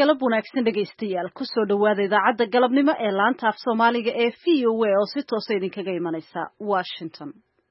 galab wanaagsan dhegaystayaal ku soo dhawaada idaacadda galabnimo ee laanta af Soomaaliga ee VOA oo si toos ah idinkaga imanaysa Washington.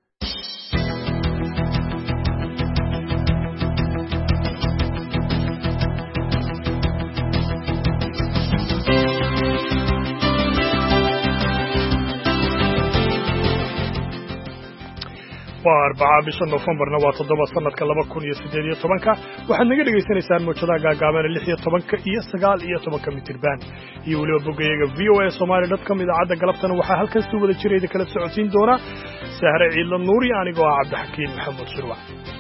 وأربعة بشهر نوفمبر نوات الضبط سنة كلامك كون يسدية طبعاً واحد نقدر يجلس نسان مجتمع جامعنا اللي هي طبعاً يستقال هي طبعاً متربان يقولوا بقى VOA سومالي نتكم إذا عدا قلبتنا وحال كنسوا ولا تشري إذا كلا 90 دورة سهر عيل النوري يعني قوا عبد الحكيم محمد شروع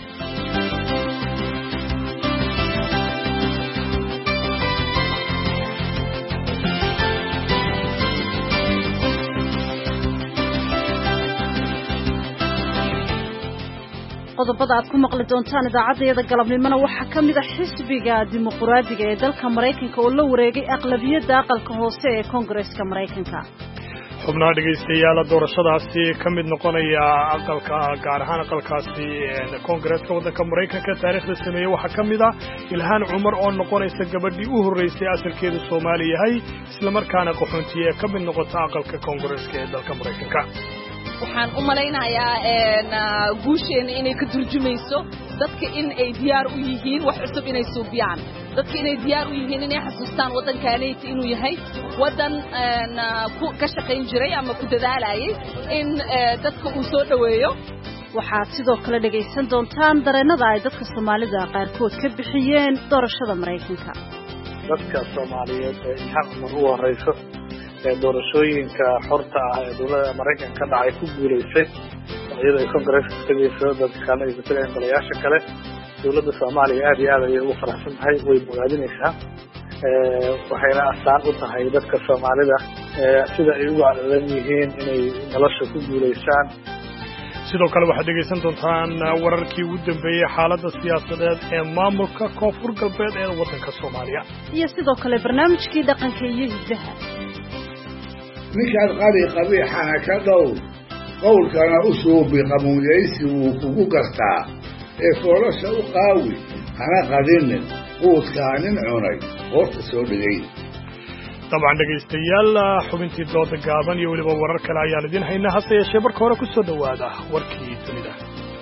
qodobada aad ku maqli doontaan idaacadda galabnimona waxa kamid ah xisbiga dimuqraadiga ee dalka Mareykanka oo la wareegay aqlabiyadda aqalka hoose ee Congress-ka Mareykanka xubnaha dhageystayaal doorashadaasi kamid noqonaya aqalka gaar ahaan aqalkaasi Congress-ka waddanka Mareykanka taariikhda sameeyay waxa kamid ah Ilhaan Cumar oo noqonaysa gabadhii u horeysay asalkeedu Soomaali yahay isla markaana qaxoontiye kamid noqota aqalka Congress-ka ee dalka Mareykanka waxaan u malaynayaa guusheena inay ka turjumayso dadka in ay diyaar u yihiin wax cusub inay suubiyaan dadka inay diyaar u yihiin inay xasuustaan waddankaanayta inuu yahay waddan ka shaqayn jiray ama ku dadaalayay in dadka uu soo dhaweeyo waxaad sidoo kale dhagaysan doontaan dareenada ay dadka Soomaalida qaarkood ka bixiyeen doorashada Mareykanka dadka Soomaaliyeed ee Ilhaan Cumar u horeyso doorashooyinka xorta ah ee dowladda Mareykanka ka dhacay ku guuleysay iyadoo ay Congress-ka tagayso dadka kale ay ku golayaasha kale dowladda Soomaaliya aad iyo aad ay ugu faraxsan tahay way bogaadinaysaa waxayna astaan u tahay dadka Soomaalida sida ay ugu calaamad yihiin inay nolosha ku guuleystaan sidoo kale waxaad dhegaysan doontaan wararkii ugu dambeeyay xaaladda siyaasadeed ee maamulka koonfur galbeed ee waddanka Soomaaliya iyo sidoo kale barnaamijkii dhaqanka iyo hidaha ninkaad qari qabiixana ka dhow qowlkana u suubi qamuunaysi wuu kugu gartaa ee foolasha u qaawi hana qadinin quudkaa nin cunay hoorta soo dhigay طبعا dhagaystayaal xubintii dooda gaaban iyo waliba warar kale ayaan idin haynaa hase yeeshee marka hore ku soo dhawaada warkii dunida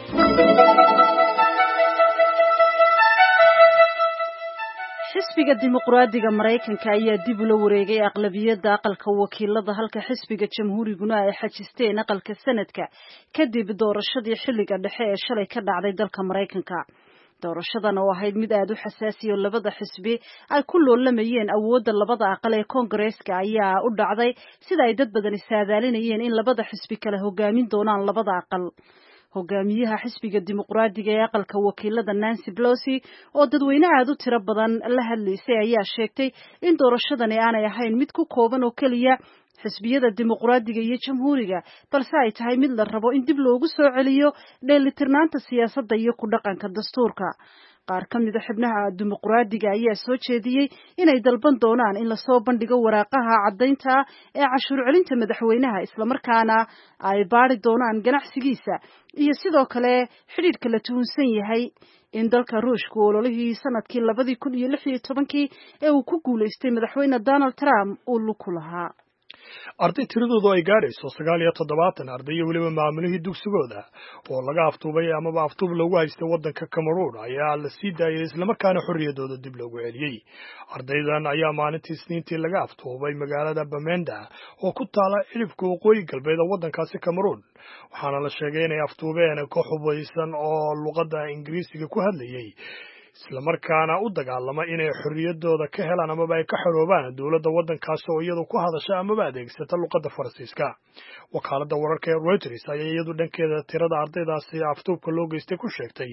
xisbiga dimuqraadiga Mareykanka ayaa dib ula wareegay aqlabiyadda aqalka wakiilada halka xisbiga jamhuuriguna ay xajisteen aqalka sanadka kadib doorashadii xilliga dhexe ee shalay ka dhacday dalka Mareykanka doorashadan oo ahayd mid aad u xasaasi oo labada xisbi ay ku loolamayeen awoodda labada aqal ee Congress-ka ayaa u dhacday sida ay dad badan saadaalinayeen in labada xisbi kala hogaamin doonaan labada aqal hogaamiyaha xisbiga dimuqraadiga ee aqalka wakiilada Nancy Pelosi oo dadweyne aad u tiro badan la hadlaysay ayaa sheegtay in doorashadani aanay ahayn mid ku kooban oo kaliya xisbiyada dimuqraadiga iyo jamhuuriga balse ay tahay mid la rabo in dib loogu soo celiyo dheelitirnaanta siyaasadda iyo ku dhaqanka dastuurka qaar ka mid ah xubnaha dimuqraadiga ayaa soo jeediyay inay dalban doonaan in la soo bandhigo waraaqaha caddaynta ee cashuur celinta madaxweynaha isla markaana ay baari doonaan ganacsigiisa iyo sidoo kale xidhiidhka la tuhunsan yahay in dalka Ruushku ololihii sanadkii 2016 ee uu ku guuleystay madaxweyne Donald Trump uu luku lahaa arday tiradoodu ay gaarayso 97 arday iyo waliba maamulihii dugsigooda oo laga aftuubay ama aftuub lagu haystay waddanka Cameroon ayaa la sii daayay isla markaana xorriyadooda dib loogu celiyay ardaydan ayaa maalintii Isniintii laga aftuubay magaalada Bamenda oo ku taala cirifka waqooyi galbeed ee waddankaasi Cameroon waxaana la sheegay inay aftuubeen koox hubaysan oo luqadda Ingiriisiga ku hadlayay isla markaana u dagaalama inay xorriyadooda ka helaan ama ay ka xoroobaan dawladda waddankaas oo iyadu ku hadasha ama adeegsata luqadda Faransiiska wakaaladda wararka ee Reuters ayaa iyadu dhankeeda tirada ardaydaasi aftuubka loo geystay ku sheegtay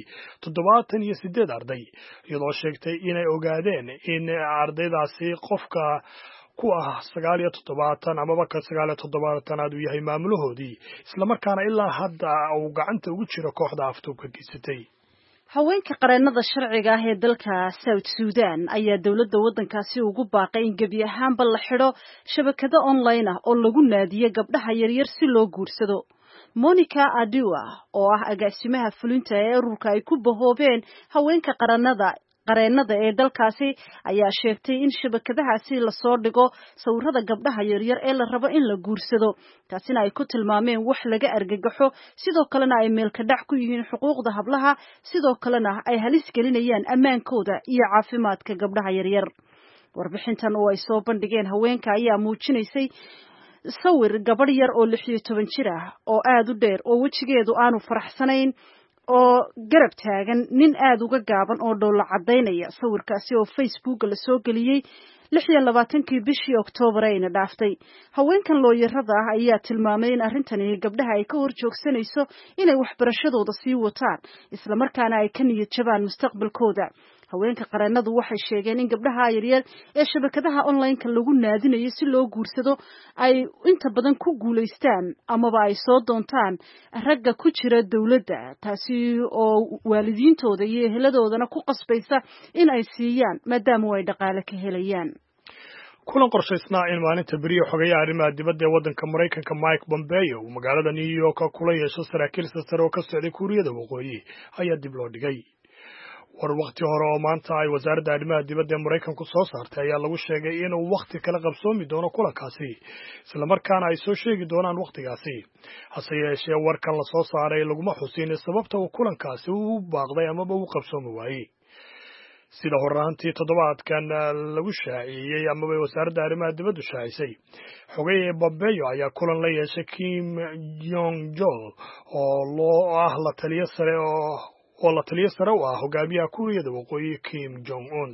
78 arday iyadoo sheegtay inay ogaadeen in ardaydaasi qofka ku ah 97 ama ka 97 uu yahay maamulahoodii isla markaana ilaa hadda uu gacanta ugu jiro kooxda aftuubka geysatay haweenka qareenada sharciga ah ee dalka South Sudan ayaa dawladda waddankaasi ugu baaqay in gebi ahaanba la xidho shabakado online ah oo lagu naadiyo gabdhaha yaryar si loo guursado Monica Adiwa oo ah agaasimaha fulinta ee ururka ay ku bahoobeen haweenka qareenada qareennada ee dalkaasi ayaa sheegtay in shabakadahaasi lasoo dhigo sawirada gabdhaha yaryar ee la rabo in la guursado taasina ay ku tilmaameen wax laga argagaxo sidoo kalena ay meelka dhac ku yihiin xuquuqda hablaha sidoo kalena ay halis gelinayaan ammaankooda iyo caafimaadka gabdhaha yaryar warbixintan oo ay soo bandhigeen haweenka ayaa muujinaysay sawir gabadh yar oo 16 jir ah oo aad u dheer oo wejigeedu aanu faraxsanayn oo garab taagan nin aad uga gaaban oo dhoolla cadaynaya sawirkaasi oo Facebook la soo galiyay 26 bishii Oktoobar ayna dhaaftay haweenkan looyarada ah ayaa tilmaamay in arrintani gabdhaha ay ka hor joogsanayso inay waxbarashadooda sii wataan isla markaana ay ka niyad jabaan mustaqbalkooda haweenka qareennadu waxay sheegeen in gabdhaha yaryar ee shabakadaha online-ka lagu naadinayo si loo guursado ay inta badan ku guuleystaan amaba ay soo doontaan ragga ku jira dawladda taasi oo waalidiintooda iyo eheladoodana ku qasbaysa in ay siiyaan maadaama ay dhaqaale ka helayaan kulan qorshaysnaa in maalinta beriyo xogeeyaha arrimaha dibadda ee waddanka Maraykanka Mike Pompeo uu magaalada New York kula yeesho saraakiil sare oo ka socday Kuuriyada Waqooyi ayaa dib loo dhigay war waqti hore oo maanta ay wasaaradda arrimaha dibadda ee Maraykanku soo saartay ayaa lagu sheegay inuu waqti kala qabsoomi doono kulankaasi isla markaana ay soo sheegi doonaan waqtigaasi hase yeeshee warkan la soo saaray laguma xusin sababta uu kulankaasi u baaqday ama uu qabsoomi waayay sida horaantii toddobaadkan lagu shaaciyay ama wasaaradda arrimaha dibadda shaacisay xogeeye Pompeo ayaa kulan la yeeshay Kim Jong Un oo la taliye sare u ah hogaamiyaha Kuuriyada Waqooyi Kim Jong Un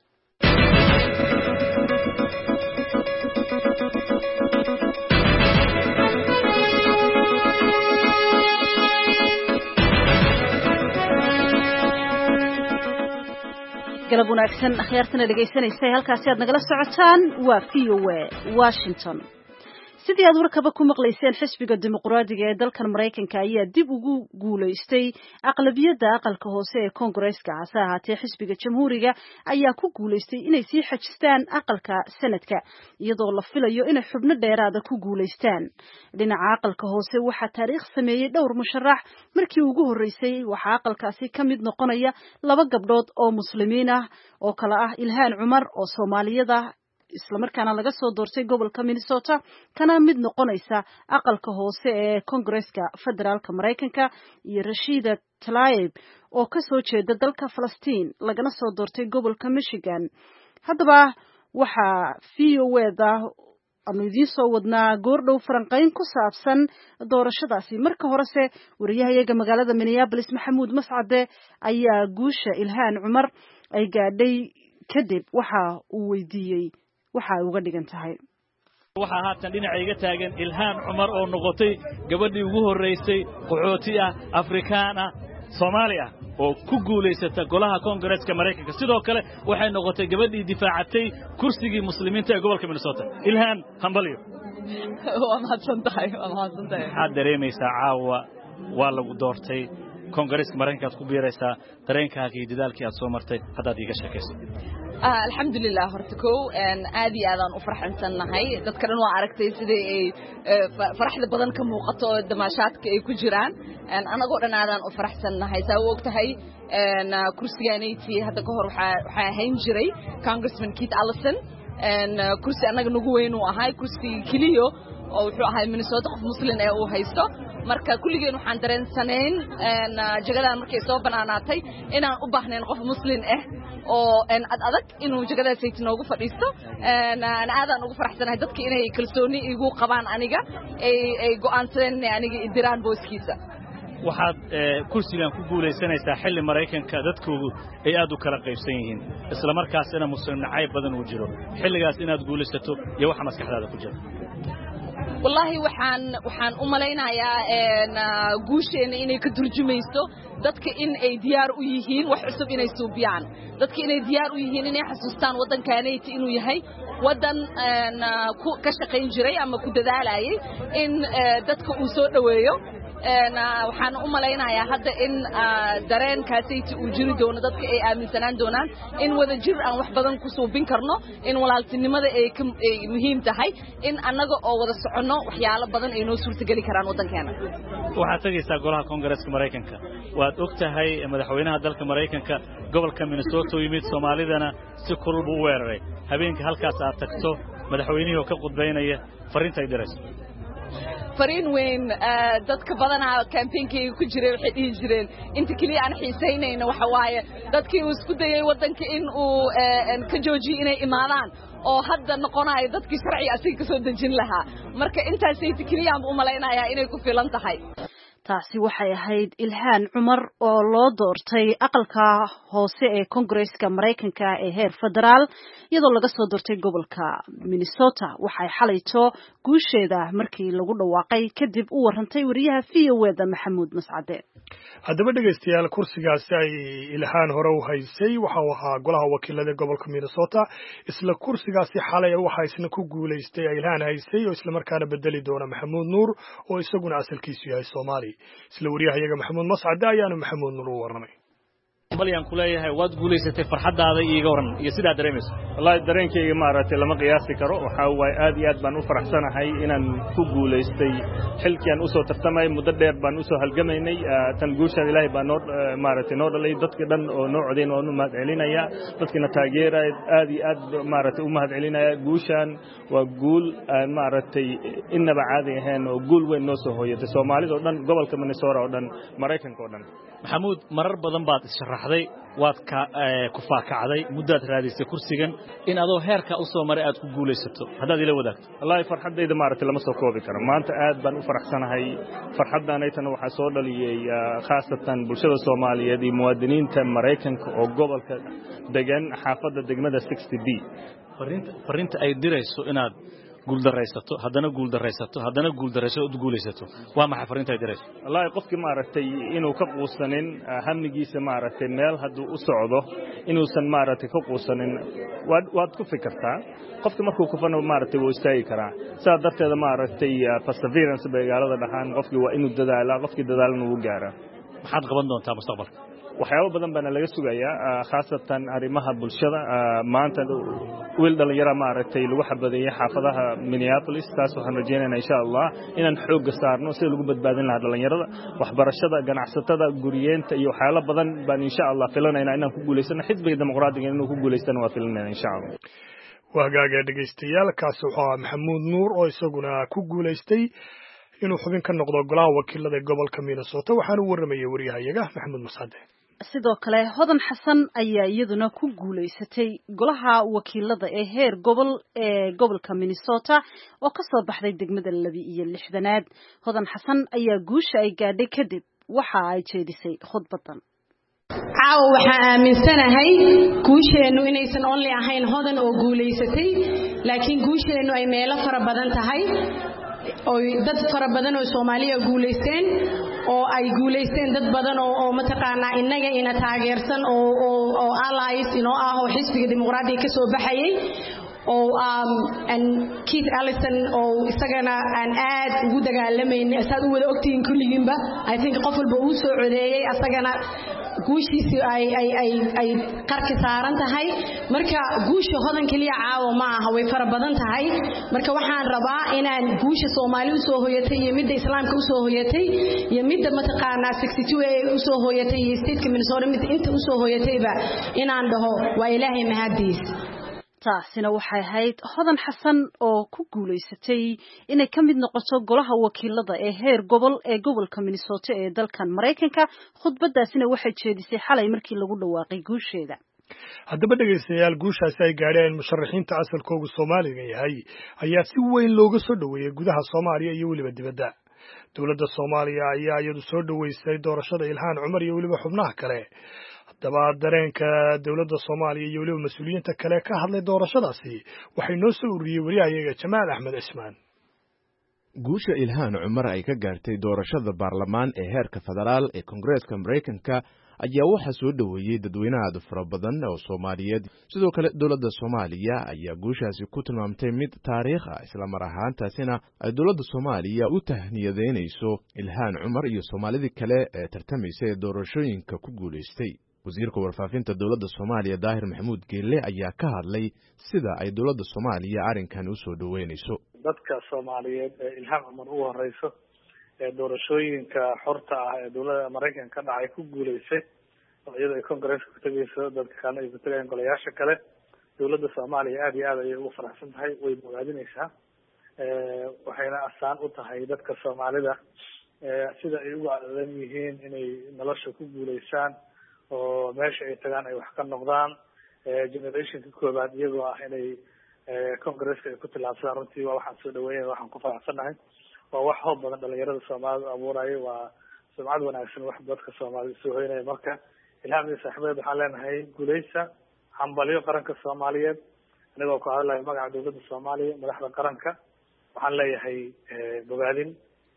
galab wanaagsan akhyaartana dhageysanaysa halkaasi aad nagala socotaan waa VOA Washington sidii aad warkaba ku maqlayseen xisbiga dimuqraadiga ee dalkan Mareykanka ayaa dib ugu guuleystay aqlabiyadda aqalka hoose ee Congress-ka hase ahaatee xisbiga jamhuuriga ayaa ku guuleystay inay sii xajistaan aqalka sanadka iyadoo la filayo inay xubno dheeraada ku guuleystaan dhinaca aqalka hoose waxaa taariikh sameeyay dhowr musharax markii ugu horeysay waxaa aqalkaasi ka mid noqonaya 2 gabdhood oo muslimiin ah oo kala ah Ilhaan Cumar oo Soomaaliyada isla markaana laga soo doortay gobolka Minnesota kana mid noqonaysa aqalka hoose ee Congress-ka federaalka Mareykanka iyo Rashida Tlaib oo ka soo jeeda dalka Falastiin lagana soo doortay gobolka Michigan haddaba waxa VOA-da aanu idiin soo wadnaa goordhow faranqayn ku saabsan doorashadaasi marka horese wariyahayaga magaalada Minneapolis Maxamuud Mascade ayaa guusha Ilhaan Cumar ay gaadhay kadib waxa uu weydiiyey waxa ay uga dhigan tahay waxaa haatan dhinacayga taagan Ilhaan Cumar oo noqotay gabadhii ugu horeysay qaxooti ah Afrikaan ah Soomaali ah oo ku guuleysatay golaha Congress-ka Mareykanka sidoo kale waxay noqotay gabadhii difaacatay kursigii muslimiinta ee gobolka Minnesota Ilhaan hambalyo waa mahadsantahay waxaad dareemaysaa caawa waa lagu doortay Congress-ka Mareykanka ku biiraysaa dareenkaaga iyo dadaalkii aad soo martay haddaad iiga sheekayso alxamdulilah horta kow aad iyo aadaan u farxansanahay dadka dhan waa aragtay sidii ay faraxda badan ka muuqato damaashaadka ay ku jiraan anagoo dhan aadaan u faraxsanahay saa u ogtahay kursigaanayti hadda ka hor waxaa ahayn jiray Congressman Keith Ellison kursi annaga nagu weyn uu ahay kursi keliyo oo wuxuu ahay Minnesota qof muslim ee uu haysto marka kulligeen waxaan dareensanayn jagadan markay soo banaanaatay inaan u baahnayn qof muslim ah oo adag inuu jagadaas ay noogu fadhiisto aadaan ugu faraxsanahay dadka inay kalsooni igu qabaan aniga ay go'aansadeen inay aniga idiraan booskiisa waxaad kursigan ku guuleysanaysaa xilli Mareykanka dadkoodu ay aad u kala qaybsan yihiin isla markaasina muslim nacayb badan uu jiro xilligaas inaad guuleysato iyo waxa maskaxdaada ku jira wallahi waxaan u maleynayaa guusheena inay ka turjumayso dadka in ay diyaar u yihiin wax cusub inay suubiyaan dadka inay diyaar u yihiin inay xasuustaan waddankaanayta inuu yahay waddan ka shaqayn jiray ama ku dadaalayay in dadka uu soo dhaweeyo waxaan u malaynayaa hadda in dareenkaasayta uu jiri doono dadka ay aaminsanaan doonaan in wada jir aan wax badan ku suubin karno in walaaltinimada ay muhiim tahay in annaga oo wada soconno waxyaalo badan ay noo suurtageli karaan waddankeena waxaad tegaysaa golaha koongareeska maraykanka waad og tahay madaxweynaha dalka maraykanka gobolka minnesota u yimid soomaalidana si kulul buu u weeraray habeenkii halkaas aad tagto madaxweynihii oo ka khudbaynaya fariinta ay dirayso fariin weyn dadka badanaa campaignkeega ku jiray waxay dhihi jireen inta keliya aan xiisaynayna waxa waaye dadkii uu isku dayay waddanka in uu ka joojiyo inay imaadaan oo hadda noqonayo dadkii sharciga asiga ka soo dejin lahaa marka intaasayta keliya aan u malaynayaa inay ku filan tahay taasi waxay ahayd Ilhaan Cumar oo loo doortay aqalka hoose ee Congress-ka Mareykanka ee heer federaal iyadoo laga soo doortay gobolka Minnesota waxay xalayto guusheeda markii lagu dhawaaqay kadib u warantay wariyaha VOA-da Maxamuud Mascade haddaba dhegaystayaal kursigaasi ay Ilhaan hore u haysay waxa uu ahaa golaha wakiilada gobolka Minnesota isla kursigaasi xalay waxa isna ku guuleystay Ilhaan haysay oo isla markaana bedeli doona Maxamuud Nuur oo isaguna asalkiisu yahay Soomaali isla wariyahayaga Maxamuud Mascade ayaanu Maxamuud Nuur u warramay balyan ku leeyahay waad guuleysatay farxadaada iiga waran iyo sidaa dareemayso wallahi dareenkayga maaragtay lama qiyaasi karo waxa waay aad iyo aad baan u faraxsanahay inaan ku guuleystay xilkii aan u soo tartamay muddo dheer baan u soo halgamaynay tan guushan ilaahay baan maaragtay noo dhalay dadkii dhan oo noo codeyn oo mahad celinaya dadkina taageeray aad iyo aad maaragtay u mahad celinaya guushan waa guul maaragtay inaba caadi ahayn oo guul weyn noo soo hooyatay Soomaalida oo dhan gobolka Minnesota oo dhan Mareykanka oo dhan maxamuud marar badan baad sharaxday waad ku faakacday muddaad raadisay kursigan in adoo heerka u soo maray aad ku guuleysato haddaad ila wadaagto wallahi farxadayda maaragtay lama soo koobi karo maanta aad baan u faraxsanahay farxadaanaytana waxaa soo dhaliyay khaasatan bulshada Soomaaliyeed iyo muwaadiniinta Mareykanka oo gobolka degan xaafadda degmada 60B fariinta ay dirayso inaad guuldareysato haddana guuldareyso oo guuleysato waa maxay fariinta ay dirayso wallahi qofkii maaragtay inuu ka quusanin hamnigiisa maaragtay meel hadduu u socdo inuusan maaragtay ka quusanin waad ku fikirtaa qofkii markuu kufano maaragtay wuu istaagi karaa sidaa darteeda maaragtay perseverance beegaalada dhahaan qofkii waa inuu dadaalaa qofkii dadaalna wuu gaaraa maxaad qaban doontaa mustaqbalka waxyaabo badan bana laga sugayaa khaasatan arrimaha bulshada maanta wiil dhalinyaro maaragtay lagu xabadeeyay xaafadaha Minneapolis taas waxaan rajaynaynaa insha Allah inaan xoog saarno si lagu badbaadin lahaa dhalinyarada waxbarashada ganacsatada guriyeenta iyo waxyaalo badan baan insha Allah filanaynaa inaan ku guuleysano xisbiga dimuqraadiga inuu ku guuleystana waa filanaynaa insha Allah wahagaaga dhageystayaal kaas wuxuu Maxamuud Nuur oo isaguna ku guuleystay inuu xubin ka noqdo golaha wakiilada gobolka Minnesota waxaan u warramayay wariyahayaga Maxamuud Mascade sidoo kale Hodan Xasan ayaa iyaduna ku guuleysatay golaha wakiilada ee heer gobol ee gobolka Minnesota oo ka soo baxday degmada 62aad Hodan Xasan ayaa guusha ay gaadhay kadib waxa ay jeedisay khudbadan caawa waxaan aaminsanahay guusheenu inaysan only ahayn Hodan oo guuleysatay laakiin guusheenu ay meelo fara badan tahay oo dad fara badan oo Soomaaliya guuleysteen oo ay guuleysteen dad badan oo mataqaanaa inaga ina taageersan oo allies inoo ah oo xisbiga dimuqraadiga ka soo baxayay oo and Keith Ellison oo isagana aan aad ugu dagaalamayay asaad u wada ogtiin kulligiinba I think qof walba uu soo codeeyay asagana guushiisi ay qarka saaran tahay marka guusha Hodan kaliya caawa ma aha way fara badan tahay marka waxaan rabaa inaan guusha Soomaaliya u soo hooyatay iyo midda Islaamka u soo hooyatay iyo midda mataqaanaa 62 ee u soo hooyatay iyo state Minnesota mid inta u soo hooyatayba inaan dhaho waa Ilaahay mahadiis taasina waxay ahayd Hodan Xasan oo ku guuleysatay inay ka mid noqoto golaha wakiilada ee heer gobol ee gobolka Minnesota ee dalkan Mareykanka khudbadaasina waxay jeedisay xalay markii lagu dhawaaqay guusheeda haddaba dhageystayaal guushaasi ay gaadheen musharaxiinta asalkoodu Soomaaliga yahay ayaa si weyn looga soo dhaweeyay gudaha Soomaaliya iyo waliba dibadda dawladda Soomaaliya ayaa iyadu soo dhaweysay doorashada Ilhaan Cumar iyo waliba xubnaha kale haddaba dareenka dawladda Soomaaliya iyo waliba mas'uuliyiinta kale ka hadlay doorashadaasi waxay noo soo ururiyay wariyahayaga Jamaal Axmed Ismaan guusha Ilhaan Cumar ay ka gaartay doorashada baarlamaan ee heerka federaal ee Koongareeska Mareykanka ayaa waxaa soo dhoweeyey dadweynaha aad fara badan oo Soomaaliyeed. Sidoo kale dowladda Soomaaliya ayaa guushaasi ku tilmaamtay mid taariikh ah, isla mar ahaantaasina ay dowladda Soomaaliya u tahniyadeynayso Ilhaan Cumar iyo Soomaalidii kale ee tartamaysay ee doorashooyinka ku guuleystay. wasiirka warfaafinta dowladda Soomaaliya Daahir Maxamuud Geelle ayaa ka hadlay sida ay dowladda Soomaaliya arrinkan u soo dhaweynayso. dadka Soomaaliyeed ee Ilhaan Cumar ugu horeyso ee doorashooyinka xorta ah ee dowladda Mareykanka ka dhacay ku guuleysay oo iyadoo ay Congress ku tagayso dadka kale ay ku tagayaan golayaasha kale dowladda Soomaaliya aad iyo aad ayay ugu faraxsan tahay way bogaadinaysaa waxayna asaan u tahay dadka Soomaalida sida ay ugu aadan yihiin inay nolosha ku guuleysaan oo meesha ay tagaan ay wax ka noqdaan generationka koobaad iyagoo ah inay Congress ay ku tilaabsadaan runtii waa waxaan soo dhaweeyay waxaan ku faraxsanahay waa wax hoob badan dhalinyarada Soomaalida abuuraya waa sumcad wanaagsan wax dadka Soomaalida soo hoynaya marka Ilhaan iyo saaxiibadeed waxaan leenahay guuleysa hambalyo qaranka Soomaaliyeed anigoo ku hadlayo magaca dowladda Soomaaliya madaxda qaranka waxaan leeyahay bogaadin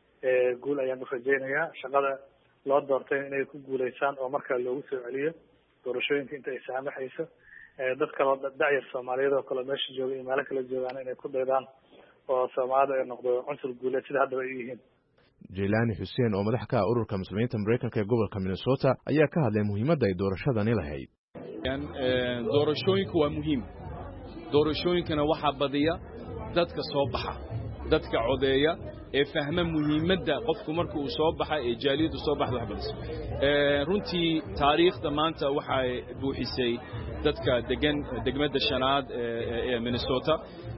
guul ayaan u rajeynayaa shaqada loo doortay inay ku guuleysaan oo markaa loogu soo celiyo doorashooyinka inta ay saamaxayso dad kale da'yar Soomaaliyeed oo kale meesha jooga iyo meelo kale joogaan inay ku daydaan oo Soomaalida ay noqdo cunsur guuleed sida hadda ay yihiin. Jilani Hussein oo madax ka ah ururka Muslimiinta Mareykanka ee gobolka Minnesota ayaa ka hadlay muhiimadda ay doorashadani lahayd. doorashooyinku waa muhiim doorashooyinkana waxaa badiya dadka soo baxa dadka codeeya ee fahma muhiimadda qofku marka uu soo baxay ee jaaliyadu soo baxdo wax badan runtii taariikhda maanta waxay buuxisay dadka degmada shanaad ee Minnesota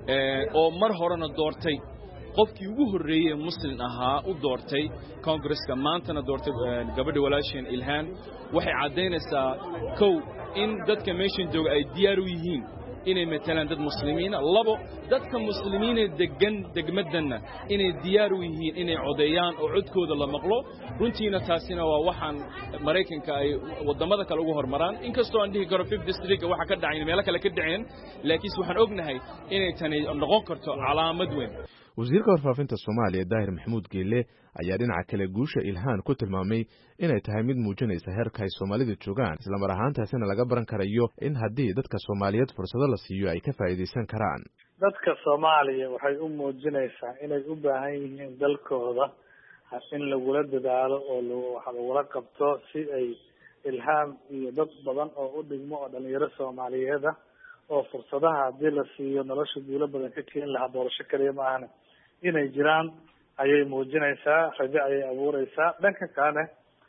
oo mar horena doortay qofkii ugu horeeyay muslim ahaa u doortay Congress-ka maantana doortay gabadha walaasheen Ilhaan waxay cadeynaysaa kow in dadka meeshan jooga ay diyaar u yihiin inay matalaan dad muslimiin labo dadka muslimiin ee degmadana inay diyaar u yihiin inay codeeyaan oo codkooda la maqlo runtiina taasina waa waxaan Mareykanka ay wadamada kale ugu hormaraan inkastoo aan dhihi karo 5th district waxa ka dhacay meel kale ka dhaceen laakiin waxaan ognahay inay tani noqon karto calaamad weyn. wasiirka warfaafinta Soomaaliya Daahir Maxamuud Geelle ayaa dhinaca kale guusha Ilhaan ku tilmaamay inay tahay mid muujinaysa heerka ay Soomaalidu joogaan isla mar ahaantaasina laga baran karayo in haddii dadka Soomaaliyeed fursado la siiyo ay ka faa'iideysan karaan. dadka Soomaaliya waxay u muujinaysaa inay u baahan yihiin dalkooda in lagula dadaalo oo waxa lagula qabto si ay Ilhaan iyo dad badan oo u dhigmo oo dhalinyaro Soomaaliyeed ah oo fursadaha haddii la siiyo nolosha guulo badan ka keen lahaa doorasho kaliya ma ahna inay jiraan ayay muujinaysaa rajo ayay abuureysaa dhanka kale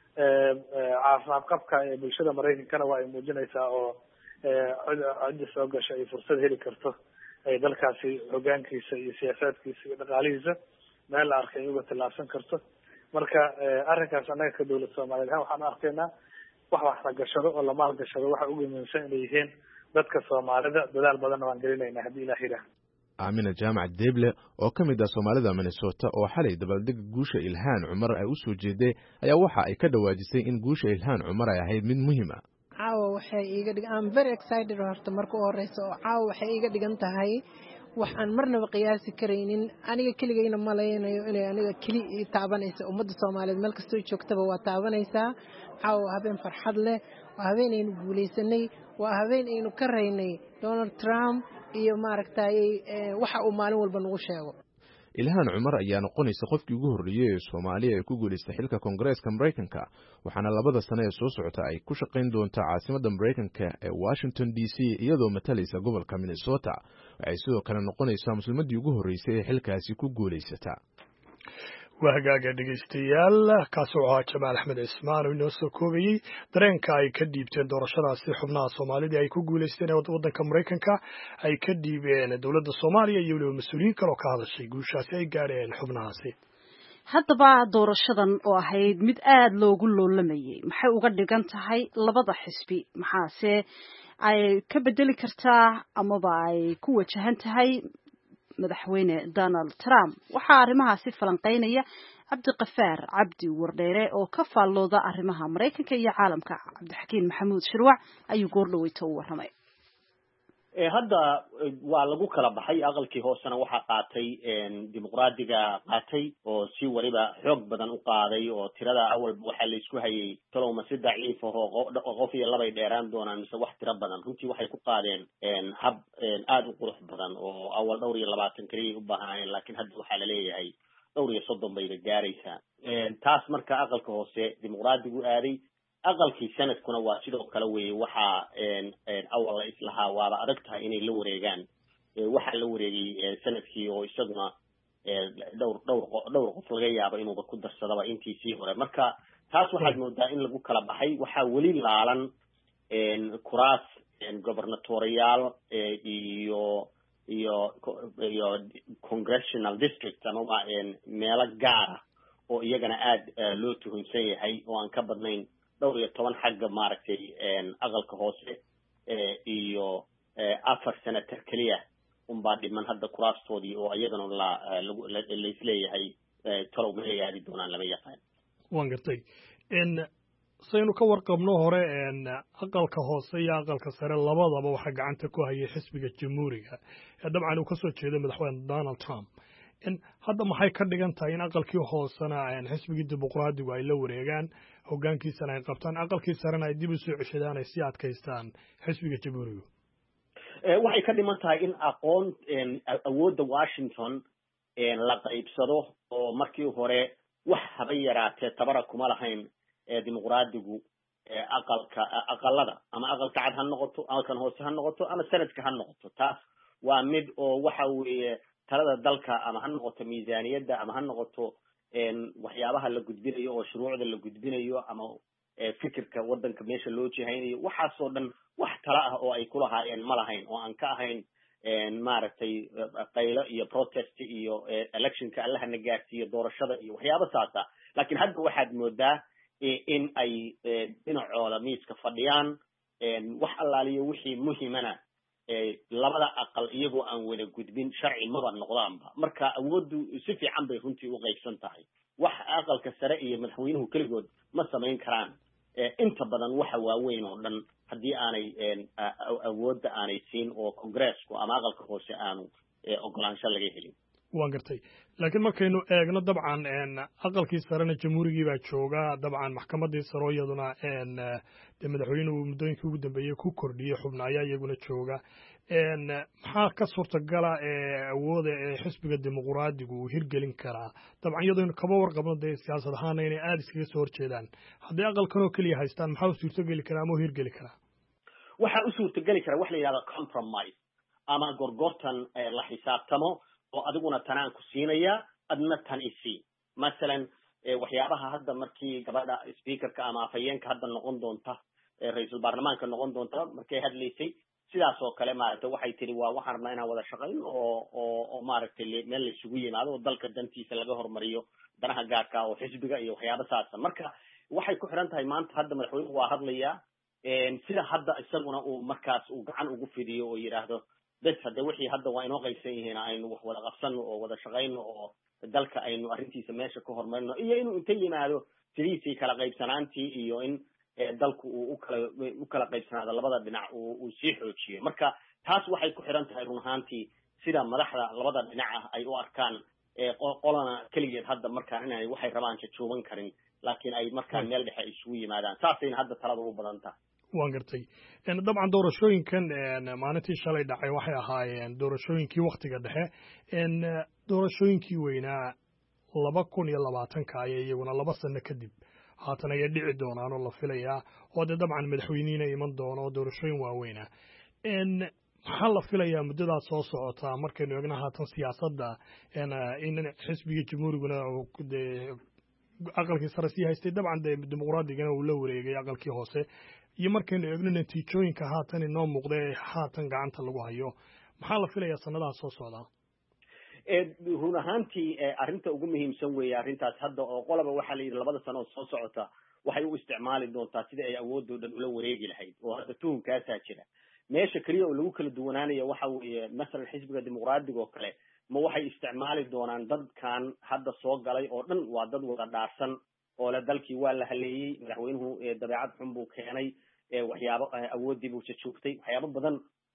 caafimaad qabka ee bulshada Mareykankana waa ay muujinaysaa oo cid soo gasha ay fursad heli karto ay dalkaasi hoggaankiisa iyo siyaasadkiisa iyo dhaqaalihiisa meel la arkay uga tilaabsan karto marka arrinkaas annaga ka dowladda Soomaaliyeed waxaan arkaynaa wax la gashado oo la maal gashado waxa ugu muhiimsan inay yihiin dadka Soomaalida dadaal badan waan gelinaynaa haddii Ilaahay yiraahdo. Aamina Jaamac Deeble oo ka mid ah Soomaalida Minnesota oo xalay dabaldeg guusha Ilhaan Cumar ay u soo jeeday ayaa waxa ay ka dhawaajisay in guusha Ilhaan Cumar ay ahayd mid muhiim ah. caawa waxay iiga dhigan I'm very excited horta marka horeyso caawa waxay iiga dhigan tahay waxaan marnaba qiyaasi kareynin aniga keligayna malaynayo inay aniga kali taabanayso ummadda Soomaaliyeed meel kasta oo joogtaba waa taabanaysaa caawa habeen farxad leh waa habeen aynu guuleysanay waa habeen aynu ka raynay Donald Trump iyo maaragtay waxa uu maalin walba nagu sheego. Ilhaan Cumar ayaa noqonaysa qofkii ugu horeeyay ee Soomaaliya ee ku guuleystay xilka Congress-ka Mareykanka waxaana labada sano ee soo socota ay ku shaqayn doontaa caasimadda Mareykanka ee Washington DC iyadoo matalaysa gobolka Minnesota waxay sidoo kale noqonaysaa muslimadii ugu horeysay ee xilkaasi ku guuleysata. waa hagaaga dhegeystayaal kaasoo ahaa Jamaal Axmed Ismaan oo inoo soo koobayay dareenka ay ka dhiibteen doorashadaasi xubnaha Soomaalida ay ku guuleysteen waddanka Mareykanka ay ka dhiibeen dowladda Soomaaliya iyo waliba mas'uuliyiin kale oo ka hadashay guushaasi ay gaareen xubnahaasi. haddaba doorashadan oo ahayd mid aad loogu loolamayay maxay uga dhigan tahay labada xisbi maxaase ay ka bedeli kartaa amaba ay ku wajahan tahay madaxweyne Donald Trump waxaa arrimahaasi falanqeynaya Cabdiqafaar Cabdi Wardheere oo ka faallooda arrimaha Mareykanka iyo caalamka. Cabdixakiin Maxamuud Shirwac ayuu goor dhaweyto u warramay. hadda waa lagu kala baxay aqalkii hoosena waxa qaatay dimuqraadiga qaatay oo si waliba xoog badan u qaaday oo tirada awalba waxa la isku hayay talowma si daciif oo qof iyo laba ay dheeraan doonaan mise wax tiro badan runtii waxay ku qaadeen hab aad u qurux badan oo awal 22 kaliya u baahanayeen laakiin hadda waxa la leeyahay 30 bay gaaraysaa taas marka aqalka hoose dimuqraadigu aaday aqalkii sanadkuna waa sidoo kale weeye waxa awal la islahaa waaba adag tahay inay la wareegaan waxa la wareegay sanadkii oo isaguna dhowr qof laga yaabo inuu ku darsadaba intiisii hore marka taas waxaad moodaa in lagu kala baxay waxa weli laalan kuraas governatorial iyo congressional district ama meelo gaar ah oo iyagana aad loo tuhunsan yahay oo aan ka badnayn 12 xagga maaragtay aqalka hoose iyo 4 senator kaliya baa dhiman hadda kuraastoodii oo iyagana la isleeyahay talow ma yaadi doonaan lama yaqaan waan gartay saynu ka warqabno hore aqalka hoose iyo aqalka sare labadaba waxa gacanta ku hayay xisbiga jamhuuriga dabcan uu ka soo jeeday madaxweyne Donald Trump hadda maxay ka dhigan tahay in aqalkii hoosena xisbigii dimuqraadigu ay la wareegaan hoggaankiisana ay qabtaan aqalkii sarena ay dib u soo ceshadaan ay si adkaystaan xisbiga jamhuuriga waxay ka dhiman tahay in awoodda Washington la qaybsado oo markii hore wax haba yaraatee tabara kuma lahayn dimuqraadigu aqalada ama aqalka cad ha noqoto aqalkan hoose ha noqoto ama sanadka ha noqoto taas waa mid oo waxa weeye talada dalka ama ha noqoto miisaaniyadda ama ha noqoto waxyaabaha la gudbinayo oo shuruucda la gudbinayo ama fikirka wadanka meesha loo jihaynayo waxaasoo dhan wax tala ah oo ay ku lahaayeen ma lahayn oo aan ka ahayn maaragtay qaylo iyo protest iyo electionka allahana gaarsiiyo doorashada iyo waxyaabo saasa laakiin hadda waxaad moodaa in ay dhinacooda miiska fadhiyaan wax allaaliyo wixii muhiimana labada aqal iyagoo aan wada gudbin sharci maba noqdaanba marka awooddu si fiican bay runtii u qaybsan tahay wax aqalka sare iyo madaxweynuhu keligood ma samayn karaan inta badan waxa waaweyn oo dhan haddii aanay awoodda aanay siin oo congressku ama aqalka hoose aanu ogolaansho laga helin waan gartay laakiin markaynu eegno dabcan aqalkii sarena jamhuurigii baa jooga dabcan maxkamadii saro iyaduna dee madaxweynuhu muddooyinkii ugu dambeeyey ku kordhiyey xubna ayaa iyaguna jooga maxaa ka suurtagala awooda xisbiga dimuqraadigu uu hirgelin karaa dabcan iyadoo kaba warqabno dee siyaasad ahaana inay aada iskaga soo horjeedaan haddii aqalkan oo keliya haystaan maxaa u suurtogeli karaa ama u hirgeli karaa waxaa u suurtogeli karaa wax la yidhahdo compromise ama gorgortan la xisaabtamo oo adiguna tanaan ku siinaya adna tan isii masalan waxyaabaha hadda markii gabadha speakerka ama afhayeenka hadda noqon doonta ra-iisul baarlamaanka noqon doonta markay hadlaysay sidaas oo kale maaragtay waxay tiri waa waxaan rabnaa inaan wada shaqayn oo maaragtay meel la isugu yimaado oo dalka dantiisa laga hormariyo danaha gaarka oo xisbiga iyo waxyaabo saasa marka waxay ku xiran tahay maanta hadda madaxweynuhu waa hadlayaa sida hadda isaguna uu markaas uu gacan ugu fidiyo oo yidhaahdo bes hadde wixii hadda waa inoo qaybsan yihiin aynu wax wada qabsano oo wada shaqayno oo dalka aynu arrintiisa meesha ka hormarino iyo inuu inta yimaado sidiisii kala qaybsanaantii iyo in dalku uu u kala qaybsanaado labada dhinac uu sii xoojiyo marka taas waxay ku xiran tahay run ahaantii sida madaxda labada dhinac ah ay u arkaan qolana keligeed hadda markaan inay waxay rabaan jajooban karin laakiin ay markaan meel dhexe isugu yimaadaan saasayna hadda talada u badan tahay waan gartay dabcan doorashooyinkan maalintii shalay dhacay waxay ahaayeen doorashooyinkii waktiga dhexe doorashooyinkii weynaa 2020 ayay iyaguna 2 sano kadib haatan ayay dhici doonaan oo la filayaa oo dee dabcan madaxweynihiina iman doono oo doorashooyin waaweyna maxaa la filayaa muddadaas soo socotaa markaynu eegna haatan siyaasadda in xisbiga jamhuuriguna aqalkii sare sii haystay dabcan dee dimuqraadigana uu la wareegay aqalkii hoose iyo markaynu eegno natiijooyinka haatan inoo muuqda ee haatan gacanta lagu hayo maxaa la filayaa sanadaha soo socdaa run ahaantii arrinta ugu muhiimsan weeye arrintaas hadda oo qolaba waxaa la yidhi 2 sano oo soo socota waxay u isticmaali doontaa sidii ay awoodoo dhan ula wareegi lahayd oo hadda tuhunkaasaa jira meesha keliya oo lagu kala duwanaanaya waxa weeye masalan xisbiga dimuqraadiga oo kale ma waxay isticmaali doonaan dadkan hadda soo galay oo dhan waa dad wada dhaarsan oo le dalkii waa la haleeyey madaxweynuhu dabeecad xun buu keenay waxyaabo awooddii buu jajoogtay waxyaabo badan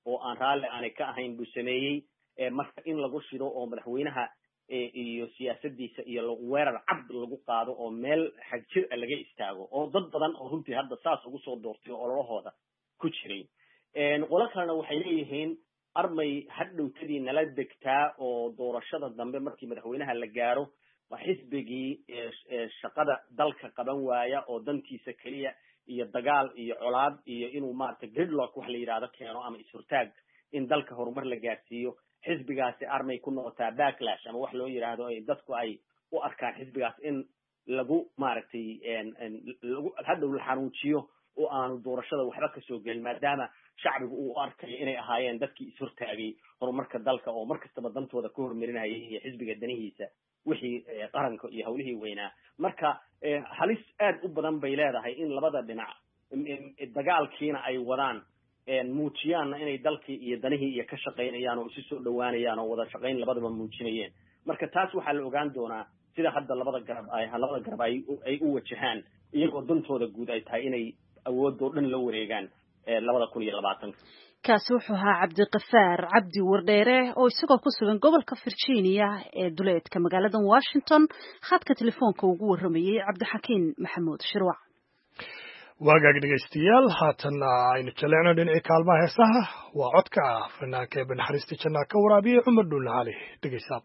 oo aan raalli aanay ka ahayn buu sameeyey marka in lagu shido oo madaxweynaha iyo siyaasadiisa iyo weerar cad lagu qaado oo meel xagjir laga istaago oo dad badan oo runtii hadda saas ugu soo doortay oo ololahooda ku jiray qolo kalena waxay leeyihiin armay hadhowtadii nala degtaa oo doorashada dambe markii madaxweynaha la gaaro xisbigii shaqada dalka qaban waaya oo dantiisa keliya iyo dagaal iyo colaad iyo inuu maaragtay gridlock wax la yidhaahdo keeno ama ishortaag in dalka horumar la gaarsiiyo xisbigaasi armay ku noqotaa backlash ama wax loo yidhaahdo ay dadku ay u arkaan xisbigaas in lagu maaragtay hadhow la xanuujiyo oo aanu doorashada waxba kasoo gelin maadaama shacbigu uu arkayo inay ahaayeen dadkii ishortaagay horumarka dalka oo markastaba dantooda ka hormarinayay iyo xisbiga danihiisa wixii qaranka iyo hawlihii weynaa marka halis aad u badan bay leedahay in labada dhinac dagaalkiina ay wadaan muujiyaanna inay dalkii iyo danihii iyo ka shaqaynayaan oo isu soo dhawaanayaan oo wada shaqayn labadaba muujinayeen marka taas waxaa la ogaan doonaa sida hadda labada garab ay u wajahaan iyagoo dantooda guud ay tahay inay awoodoo dhan la wareegaan 2020 kaasi wuxuu ahaa cabdiqafaar cabdi wardheere oo isagoo ku sugan gobolka Virginia ee duleedka magaalada Washington khadka telefoonka ugu waramayay Cabdixakiin Maxamuud Shirwac waagaag dhegeystayaal haatan aynu jaleecno dhinacii kaalmaha heesaha waa codka fanaanka ee naxariista janna ka waraabiye Cumar Dhuul Cali dhegeysaabo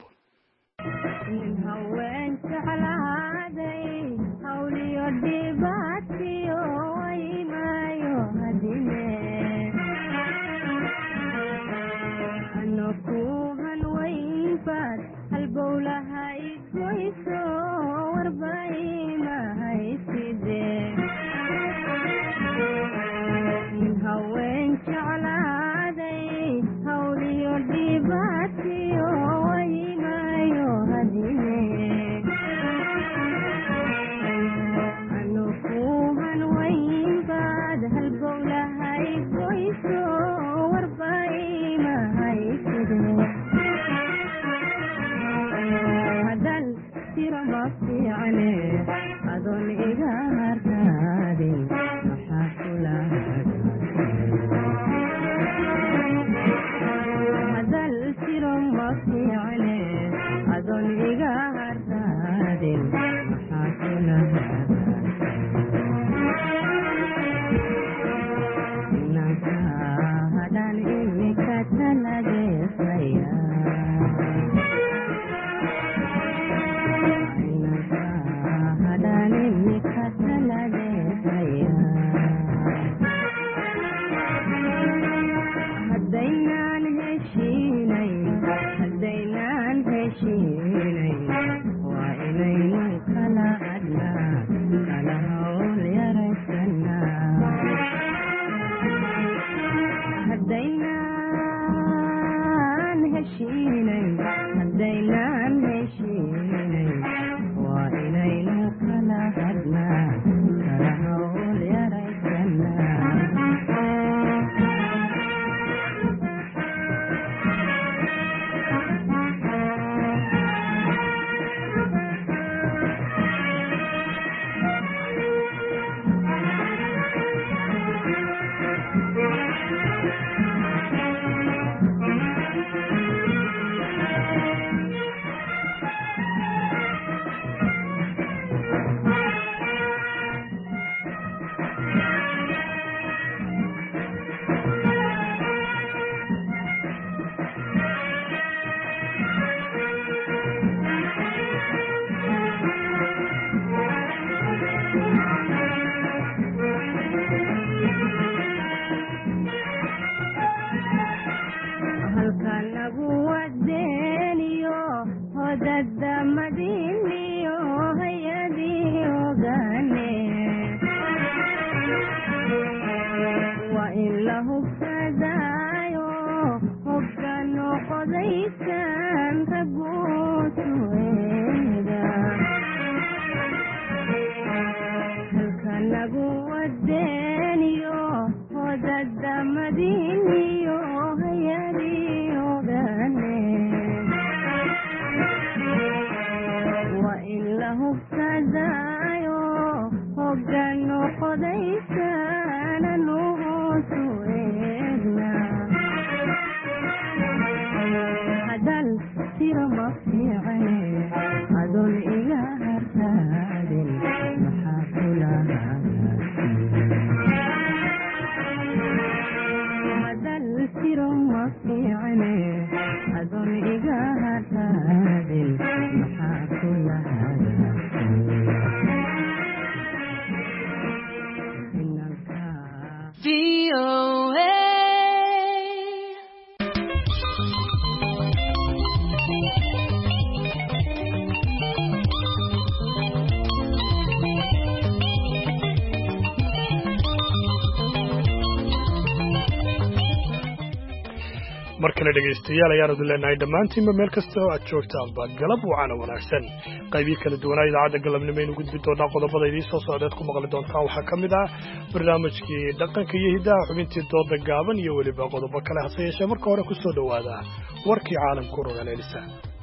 markale dhegeystayaal ayaan idin leenahay dhammaantiinba meel kasta oo aad joogtaanba galab wacaana wanaagsan qaybii kala duwanaa idaacadda galabnimo aynu gudbi doonaa qodobada idiin soo socdeed ku maqli doontaan waxaa ka mid ah barnaamijkii dhaqanka iyo hiddaha xubintii dooda gaaban iyo weliba qodobo kale hase yeeshee marka hore ku soo dhowaada warkii caalamku rogaal elisa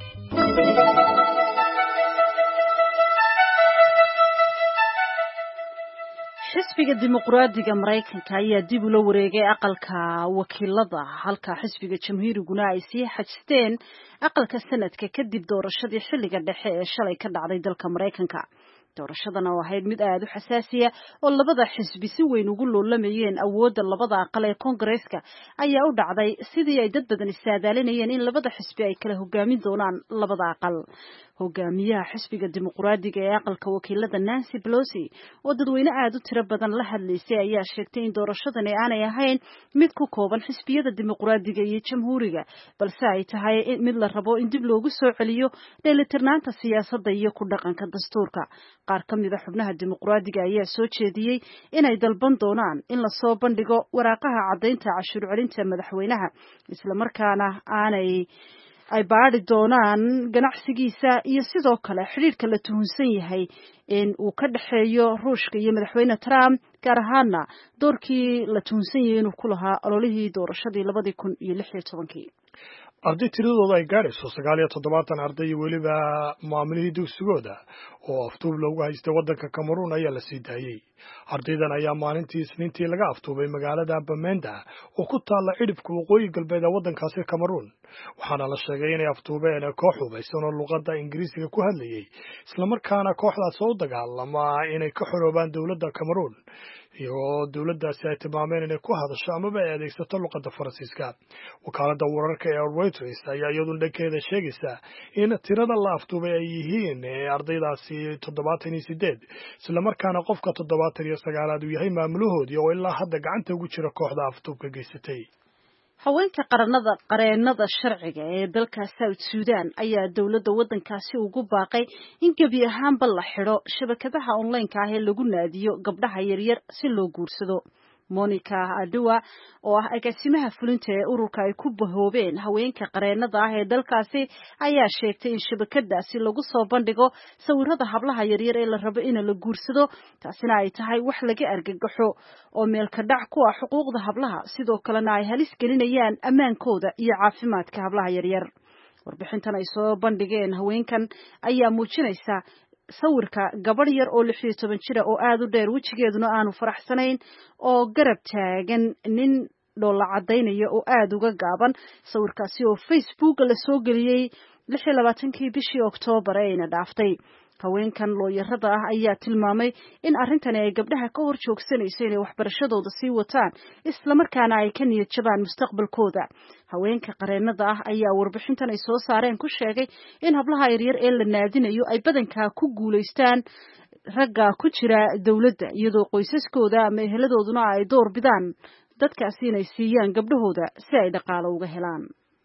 xisbiga dimuqraadiga Mareykanka ayaa dib ula wareegay aqalka wakiilada halka xisbiga jamhuuriguna ay sii xajisteen aqalka sanadka kadib doorashadii xilliga dhexe ee shalay ka dhacday dalka Mareykanka doorashadan oo ahayd mid aad u xasaasiya oo labada xisbi si weyn ugu loolamayeen awoodda labada aqal ee Koongareeska ayaa u dhacday sidii ay dad badan isaadeelinayeen in labada xisbi ay kala hogaamin doonaan labada aqal hogaamiyaha xisbiga dimuqraadiga ee aqalka wakiilada Nancy Pelosi oo dadweyne aad u tiro badan la hadlaysay ayaa sheegtay in doorashadan aanay ahayn mid ku kooban xisbiyada dimuqraadiga iyo jamhuuriga balse ay tahay mid la rabo in dib loogu soo celiyo dheelitirnaanta siyaasadda iyo ku dhaqanka dastuurka qaar ka mid ah xubnaha dimuqraadiga ayaa soo jeediyey inay dalban doonaan in la soo bandhigo waraaqaha caddaynta cashuur celinta madaxweynaha isla markaana ay baadhi doonaan ganacsigiisa iyo sidoo kale xiriirka la tuhunsan yahay in uu ka dhaxeeyo Ruushka iyo madaxweyne Trump gaar ahaana doorkii la tuhunsan yahay inuu ku lahaa ololihii doorashadii 2016 arday tiradooda ay gaarayso 97 arday weliba maamulihii dugsigooda oo aftuub loogu haystay waddanka Cameroon ayaa la sii daayay ardaydan ayaa maalintii Isniintii laga aftuubay magaalada Bamenda oo ku taala cidhibka waqooyi galbeed ee waddankaasi Cameroon waxaana la sheegay inay aftuubeen koox hubaysan oo luqadda Ingiriisiga ku hadlayay isla markaana kooxdaas oo dagaalama inay ka xoroobaan dawladda Cameroon iyo dawladdaasi ay tilmaameen inay ku hadasho amaba ay adeegsato luqadda Faransiiska wakaaladda wararka ee Reuters ayaa iyaduna dhankeeda sheegaysa in tirada la aftuubay ay yihiin ardaydaasi 78 isla markaana qofka 79aad uu yahay maamulahoodii oo ilaa hadda gacanta ugu jira kooxda aftuubka geysatay haweenka qareenada sharciga ee dalka South Sudan ayaa dawladda waddankaasi ugu baaqay in gabi ahaanba la xidho shabakadaha online-ka ah ee lagu naadiyo gabdhaha yaryar si loo guursado Monica Adua oo ah agaasimaha fulinta ee ururka ay ku bahoobeen haweenka qareenada ah ee dalkaasi ayaa sheegtay in shabakadaasi lagu soo bandhigo sawirada hablaha yaryar ee la rabo in la guursado taasina ay tahay wax laga argagaxo oo meel ka dhac ku ah xuquuqda hablaha sidoo kalena ay halis gelinayaan ammaankooda iyo caafimaadka hablaha yaryar warbixintan ay soo bandhigeen haweenkan ayaa muujinaysa sawirka gabadh yar oo 16 jir oo aad u dheer wajigeeduna aanu faraxsanayn oo garab taagan nin dhoolla cadeynaya oo aad uga gaaban sawirkaasi oo Facebook la soo galiyay 26 bishii Oktoobar ayna dhaaftay haweenkan looyarada ah ayaa tilmaamay in arrintan ay gabdhaha ka hor joogsanayso inay waxbarashadooda sii wataan isla markaana ay ka niyad jabaan mustaqbalkooda haweenka qareenada ah ayaa warbixintan ay soo saareen ku sheegay in hablaha yaryar ee la naadinayo ay badanka ku guuleystaan ragga ku jira dawladda iyadoo qoysaskooda ama eheladooduna ay door bidaan dadkaasi inay siiyaan gabdhahooda si ay dhaqaale uga helaan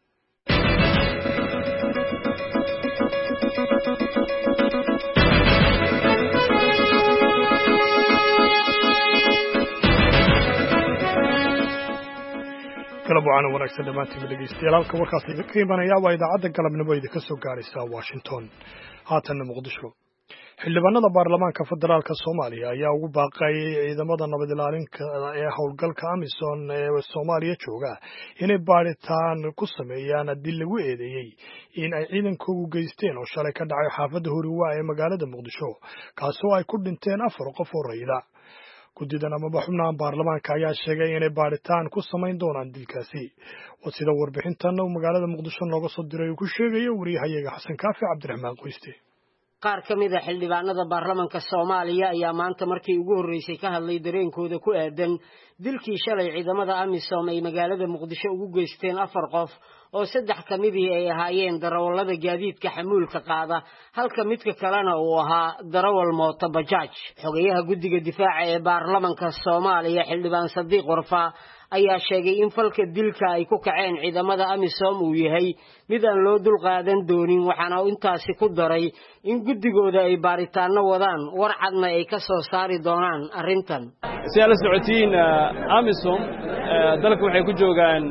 galab wacan wanaagsan dhammaantiin dhegeystayaal halka warkaas ka imanaya waa idaacadda galabnimo idinka soo gaaraysa Washington haatanna Muqdisho xildhibaanada baarlamaanka federaalka Soomaaliya ayaa ugu baaqay ciidamada nabad ilaalinta ee howlgalka AMISOM ee Soomaaliya jooga inay baaritaan ku sameeyaan dil lagu eedeeyay in ay ciidankoodu geysteen oo shalay ka dhacay xaafadda Huriwa ee magaalada Muqdisho kaasoo ay ku dhinteen 4 qof oo rayida guddidan amaba xubnaha baarlamaanka ayaa sheegay inay baadhitaan ku samayn doonaan dilkaasi oo sida warbixintan uu magaalada muqdisho nooga soo diray uu ku sheegayo wariyahayaga xasan kaafi cabdiraxmaan qoyste. qaar ka mid ah xildhibaanada baarlamaanka Soomaaliya ayaa maanta markii ugu horeysay ka hadlay dareenkooda ku aadan dilkii shalay ciidamada AMISOM ay magaalada Muqdisho ugu geysteen 4 qof oo 3 ka mid ah ay ahaayeen darawallada gaadiidka xamuulka qaada halka midka kalena uu ahaa darawal mooto bajaaj. Xogayaha guddiga difaaca ee baarlamaanka Soomaaliya xildhibaan Sadiq Warfa ayaa sheegay in falka dilka ay ku kaceen ciidamada AMISOM uu yahay mid aan loo dul qaadan doonin waxaana uu intaasi ku daray in guddigooda ay baaritaano wadaan warcadna ay ka soo saari doonaan arrintan. si ala socotiin AMISOM dalka waxay ku joogaan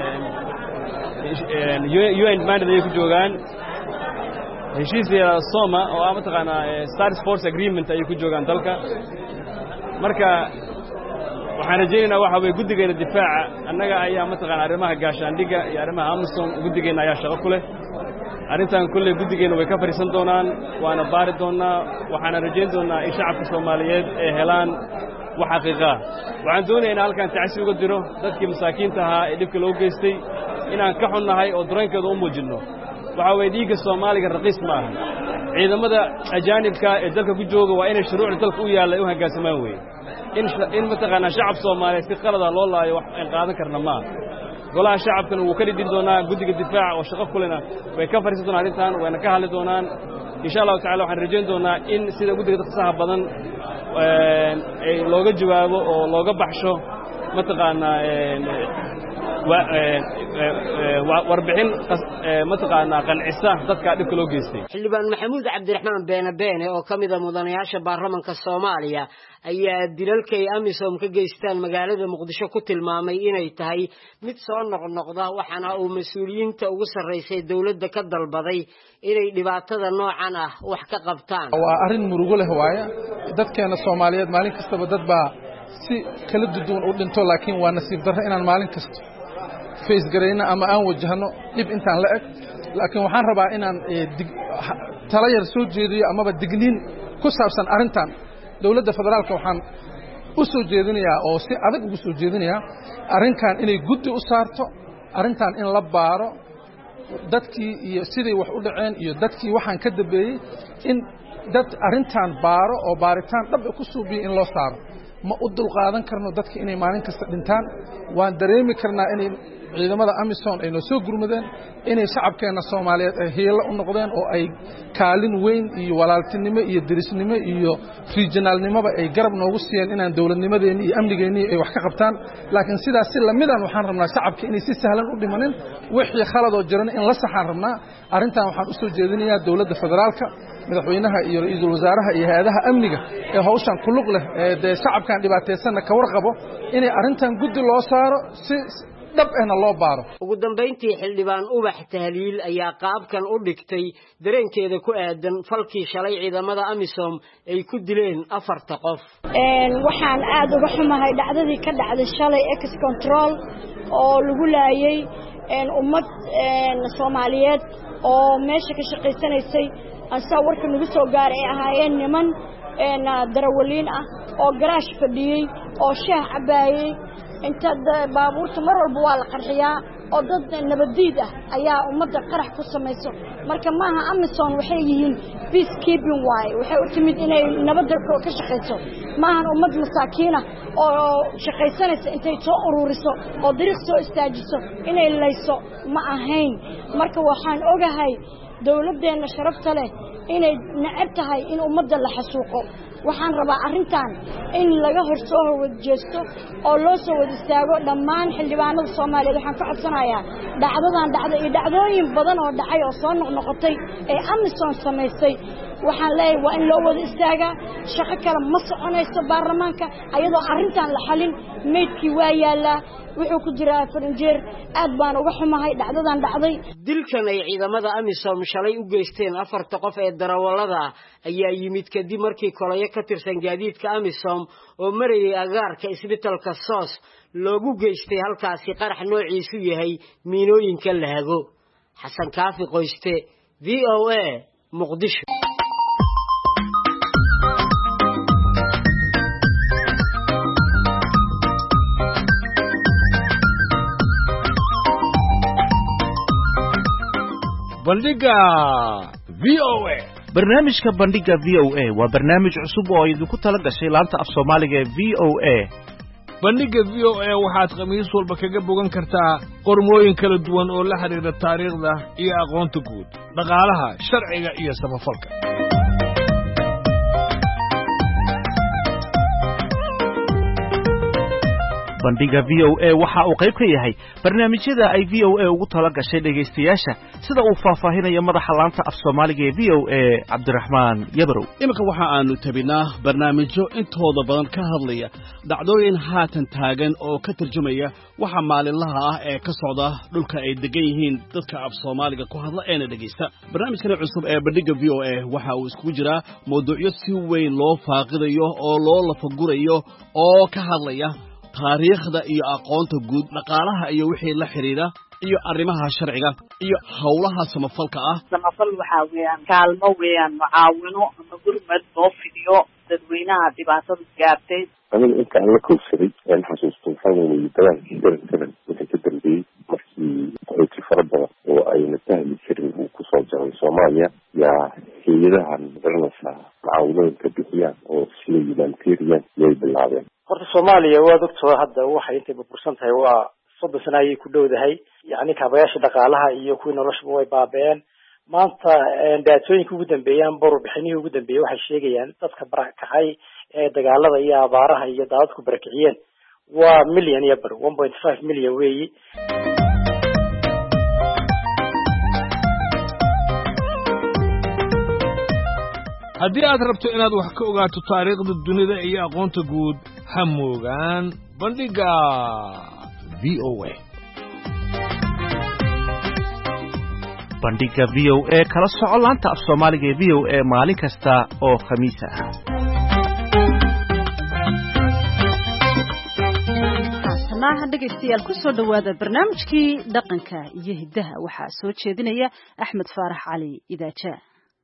UN mandate ay ku joogaan heshiiska Soma oo ama taqaana Stars Force Agreement ay ku joogaan dalka marka waxaan rajaynaynaa waxa way guddigeena difaaca annaga ayaa mataqaan arrimaha gaashaandhiga iyo arrimaha AMISOM guddigeena ayaa shaqo ku leh arrintan kulli guddigeena way ka fariisan doonaan waana baari doonaa waxaan rajayn doonaa in shacabka Soomaaliyeed ay helaan wax xaqiiqa waxaan doonaynaa halkan tacsi uga diro dadkii masaakiinta ahaa ee dhibka loo geystay inaan ka xunnahay oo dareenkooda u muujino waxa way dhiigga Soomaaliga raqiis ma aha ciidamada ajaanibka ee dalka ku jooga waa inay shuruucda dalka u yaallay u hoggaansamaan weey in mataqaana shacab Soomaaliyeed si qalad ah loo laayo wax aan qaadan karna ma golaha shacabkana wuu ka dhigin doonaa guddiga difaaca oo shaqo kulena way ka fariisan doonaan arrintan wayna ka hadli doonaan insha Allah ta'ala waxaan rajayn doonaa in sida guddiga dadka badan ay looga jawaabo oo looga baxsho mataqaana warbixin mataqaana qancisa dadka dhibka loo geystay. xildhibaan Maxamuud Cabdiraxmaan Beene oo kamid ah mudanayaasha baarlamaanka Soomaaliya ayaa dilalka ay AMISOM ka geystaan magaalada Muqdisho ku tilmaamay inay tahay mid soo noqnoqda waxaana uu mas'uuliyiinta ugu sareysay dawladda ka dalbaday inay dhibaatada noocan ah wax ka qabtaan. waa arrin murugo leh waaya dadkeena Soomaaliyeed maalin kastaba dad baa si kala duwan u dhinto laakiin waa nasiib darro inaan maalin kasta face gareyna ama aan wajahno dib intaan la eg laakiin waxaan rabaa inaan tala yar soo jeediyo amaba digniin ku saabsan arrintan dawladda federaalka waxaan u soo jeedinayaa oo si adag ugu soo jeedinayaa arrinkan inay guddi u saarto arrintan in la baaro dadkii iyo sidii wax u dhaceen iyo dadkii waxaan ka dambeeyey in dad arrintan baaro oo baaritaan dhab ku suubiyo in loo saaro ma u dul qaadan karno dadka inay maalin kasta dhintaan waan dareemi karnaa inay ciidamada AMISOM ay noo soo gurmadeen inay shacabkeena Soomaaliyeed ay heelo u noqdeen oo ay kaalin weyn iyo walaaltinimo iyo dirisnimo iyo regionalnimaba ay garab noogu siiyeen inaan dawladnimadeena iyo amnigeena ay wax ka qabtaan laakiin sidaas si lamidan waxaan rabnaa shacabka inay si sahlan u dhimanin wixii khalad oo jiran in la saxaan rabnaa arrintan waxaan u soo jeedinayaa dawladda federaalka madaxweynaha iyo ra'iisul wasaaraha iyo hay'adaha amniga ee hawshan ku lug leh ee shacabkan dhibaataysan ka warqabo inay arrintan guddi loo saaro si dhab ahna loo baaro. ugu dambeyntii xildhibaan Ubax Tahliil ayaa qaabkan u dhigtay dareenkeeda ku aadan falkii shalay ciidamada AMISOM ay ku dileen 4 qof. waxaan aad uga xumahay dhacdadii ka dhacday shalay ex control oo lagu laayay ummad Soomaaliyeed oo meesha ka shaqeysanaysay asa warka nagu soo gaaray ay ahaayeen niman darawaliin ah oo garaash fadhiyay oo shaah cabaayay inta baabuurta mar walba waa la qarxiyaa oo dad nabadiid ah ayaa ummadda qarax ku samayso marka maaha AMISOM waxay yihiin peace keeping way waxay u timid inay nabadda ka shaqeyso maahan ummad masaakiin ah oo shaqeysanaysa intay soo ururiso oo dariiq soo istaajiso inay layso ma ahayn marka waxaan ogahay dawladdeena sharafta leh inay nacab tahay in ummadda la xasuuqo waxaan rabaa arrintan in laga horsoo wajjeesto oo loo soo wada istaago dhammaan xildhibaanada Soomaaliyeed waxaan ka codsanayaa dhacdooyin badan oo dhacay oo soo noqnoqotay ee AMISOM samaysay waxaan leeyahay waa in loo wada istaagaa shaqo kale ma soconayso baarlamaanka ayadoo arrintan la xalin meydkii waa yaalaa wuxuu ku jiraa faranjeer aad baan uga xumahay dhacdadan dhacday. dilkan ay ciidamada AMISOM shalay u geysteen 4 qof ee darawallada ayaa yimid kadib markii kolayo ka tirsan gaadiidka AMISOM oo marayay agaarka isbitaalka SOS loogu geystay halkaasi qarax noociisu yahay miinooyinka la hago. Xasan Kaafi Qoyste VOA Muqdisho. bandhiga VOA. barnaamijka bandhiga VOA waa barnaamij cusub oo idinku tala gashay laanta af Soomaaliga ee VOA. bandhiga VOA waxaad khamiis walba kaga bogan kartaa qormooyin kala duwan oo la xiriira taariikhda iyo aqoonta guud, dhaqaalaha, sharciga iyo samafalka. bandhiga VOA waxa uu qayb ka yahay barnaamijyada ay VOA ugu tala gashay dhageystayaasha sida uu faahfaahinayo madaxa laanta af Soomaaliga ee VOA Cabdiraxmaan Yabarow. iminka waxa aanu tabinaa barnaamijyo intooda badan ka hadlaya dhacdooyin haatan taagan oo ka tarjumaya waxa maalinlaha ah ee ka socda dhulka ay degan yihiin dadka af Soomaaliga ku hadla ee dhageysta. barnaamijkan cusub ee bandhiga VOA waxa uu isku jiraa mowduucyo si weyn loo faaqidayo oo loo lafagurayo oo ka hadlaya taariikhda iyo aqoonta guud, dhaqaalaha iyo wixii la xiriira iyo arrimaha sharciga iyo hawlaha samafalka ah. samafal waxa weeyaan kaalmo weeyaan mucaawino ama gurmad loo fidiyo dadweynaha dhibaatada gaartay. aniga inta aan la kowsaday aan xasuusto waxaa weeye dagaalkii darantaran wixii ka dambeeyey markii qoyti fara badan oo ayna fahmi jirin uu kusoo jaray Soomaaliya yaa hay'adahan garanaysaa mucaawinooyinka bixiyaan oo sida humanitarian yay bilaabeen. horta Soomaaliya waa doctor hadda waxay intay burbursan tahay waa 30 sano ayay ku dhowdahay, yacni kaabayaasha dhaqaalaha iyo kuwii nolosha way baabeen. maanta daatooyinka ugu dambeeyaan barbixinihii ugu dambeeyay waxay sheegayaan dadka barakacay ee dagaalada iyo abaaraha iyo daadadku barakiciyeen waa milyan iyo bar 1.5 milyan weeyi. haddii aad rabto inaad wax ka ogaato taariikhda dunida iyo aqoonta guud, ha moogaan bandhiga VOA. bandhiga VOA kala soco laanta af Soomaaliga ee VOA maalin kasta oo khamiis ah. haasanaha dhegaystayaal ku soo dhawaada barnaamijkii dhaqanka iyo hiddaha waxaa soo jeedinaya Axmed Faarax Cali Idaaja.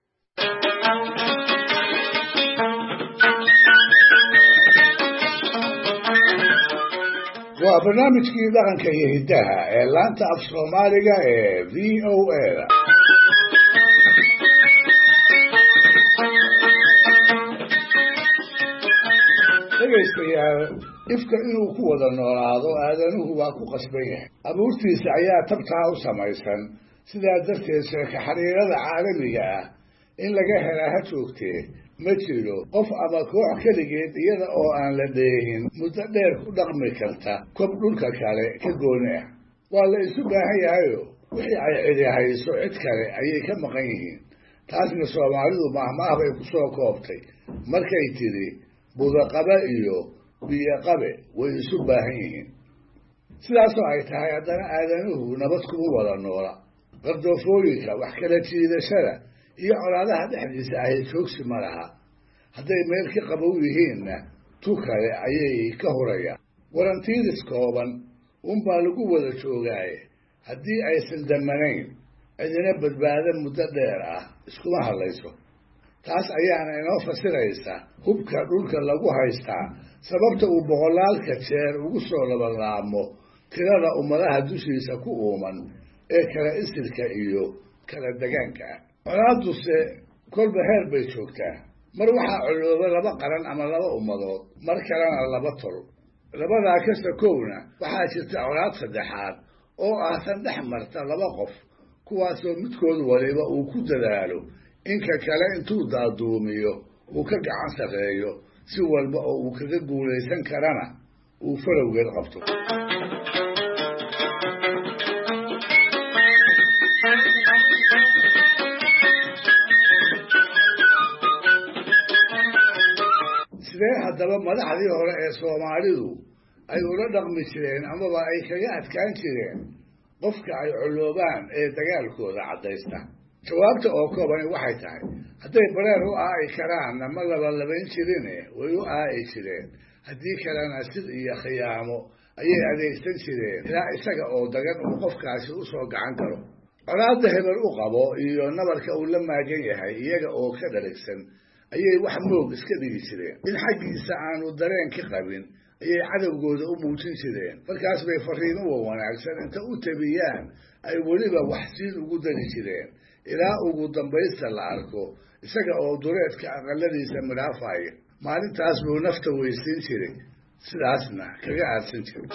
waa barnaamijkii dhaqanka iyo hiddaha ee laanta af Soomaaliga ee VOA. dhegaystayaal, ifka inuu ku wada noolaado aadanuhu waa ku qasban yahay. abuurtiisa ayaa tabtaa u samaysan, sidaa darteed sheeko xiriirada caalamiga ah in laga helaa ha joogtee ma jiro qof ama koox keligeed iyada oo aan la dheehin muddo dheer ku dhaqmi karta kob dhulka kale ka gooni ah. waa la isu baahan yahayo wixii ay cidi hayso cid kale ayay ka maqan yihiin. taasna Soomaalidu mahmaah bay ku soo koobtay markay tidhi budaqabe iyo biyoqabe way isu baahan yihiin. sidaasoo ay tahay haddana aadanuhu nabad kuma wada noola. qardoofooyinka, wax kala jiidashada iyo colaadaha dhexdiisa ahy joogsi ma laha. hadday meel ka qabow yihiinna tu kale ayay ka hurayaan. warantiidis kooban unbaa lagu wada joogaaye haddii aysan damanayn cidina badbaado muddo dheer ah iskuma hadlayso. taas ayaana inoo fasiraysa hubka dhulka lagu haystaa sababta uu boqolaalka jeer ugu soo labalaamo tirada ummadaha dushiisa ku uuman ee kala isirka iyo kala degaanka ah. colaaduse kolba heer bay joogtaa. mar waxaa colooba laba qaran ama laba ummadood, mar kalena laba tol. labadaa kasta kowna waxaa jirta colaad saddexaad oo ah tan dhex marta laba qof, kuwaasoo midkood waliba uu ku dadaalo inka kale intuu daaduumiyo uu ka gacan sarreeyo si walba oo uu kaga guulaysan karana uu falowgeed qabto. sidee haddaba madaxdii hore ee Soomaalidu ay ula dhaqmi jireen amaba ay kaga adkaan jireen qofka ay coloobaan ee dagaalkooda caddaysta? jawaabta oo koobani waxay tahay hadday bareer u aa'i karaanna ma labalabayn jirine way u aa'i jireen, haddii kalena sid iyo khiyaamo ayay adeegsan jireen ilaa isaga oo dagan uu qofkaasi u soo gacan karo. colaadda hebel u qabo iyo nabarka uu la maagan yahay iyaga oo ka dharagsan ayay wax moog iska dhigi jireen. in xaggiisa aanu dareen ka qabin ayay cadowgooda u muujin jireen markaas bay fariinuwa wanaagsan inta u tabiyaan ay weliba waxsiin ugu dari jireen ilaa ugu dambaysta la arko isaga oo duleedka aqaladiisa midhaafaya maalintaas buu nafta weysiin jiray sidaasna kaga aadsan jiray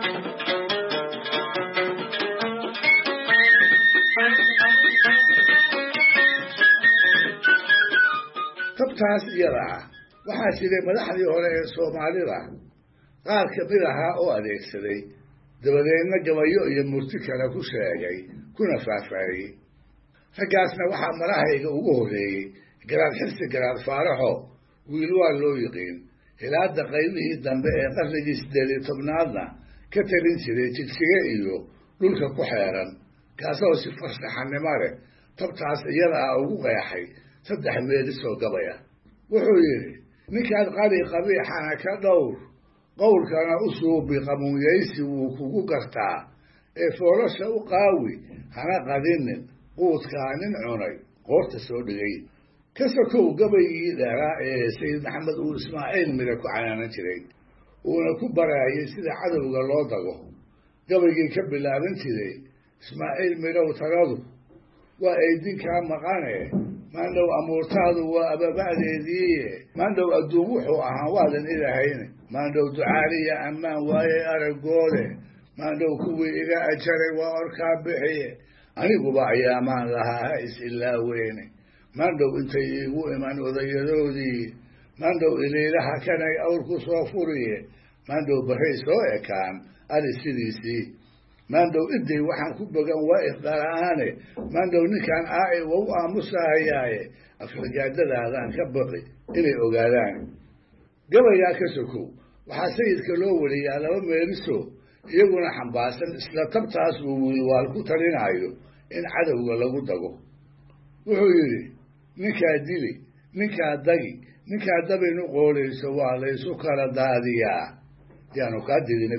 tabtaas iyada ah waxaa jiray madaxdii hore ee soomaalida qaar kamid ahaa oo adeegsaday dabadeedna gabayo iyo murti kale ku sheegay kuna faahfaahiyey raggaasna waxaa marahayga ugu horreeyey garaad xirsi garaad faaraxo wiil waa loo yiqiin hilaada qaybihii dambe ee qarnigii 18aadna ka talin jiray jigsiga iyo dhulka ku xeeran kaasoo si farshaxanimo leh tabtaas iyada ah ugu qeexay 3 meelisoo gabaya wuxuu yidhi ninkaad qali qabiixana ka dhowr qowlkana u suubi qamuunyaysi wuu kugu gartaa ee foolasha u qaawi hana qadinin quudkaa nin cunay qoorta soo dhigay ka sokow gabaygii dheeraa ee sayid maxamed uu ismaaciil mire ku canaanan jiray uuna ku baraayay sida cadowga loo dago gabaygii ka bilaaban jiray ismaaciil mirow tagadu waa aydinkaa maqane maandhow amuurtaadu waa ababa'deediiye maandhow adduun wuxuu ahaa waadan ilahayne maandhow ducaaliya ammaan waaye aragoode maandhow kuwii iga ajaray waa orkaa bixiye aniguba ayaamaan lahaa ha is-ilaaweyne maandhow intay iigu iman odayadoodii maandhow iliilaha kanay awr ku soo furiye maandhow barray soo ekaan ali sidiisii maandhow iday waxaan ku bogan waa iqdala'aane maandhow ninkaan aaci wa u aamusahayaaye aflagaadadaadaan ka baqi inay ogaadaan gabayaa ka sokow waxaa sayidka loo wariyaa 2 meeliso iyaguna xambaarsan isla tabtaas uu wiilwaal ku talinaayo in cadowga lagu dago wuxuu yidhi ninkaa dili ninkaa dagi ninkaa dabinu qoolayso waa laysu kala daadiyaa yaanu kaa dilina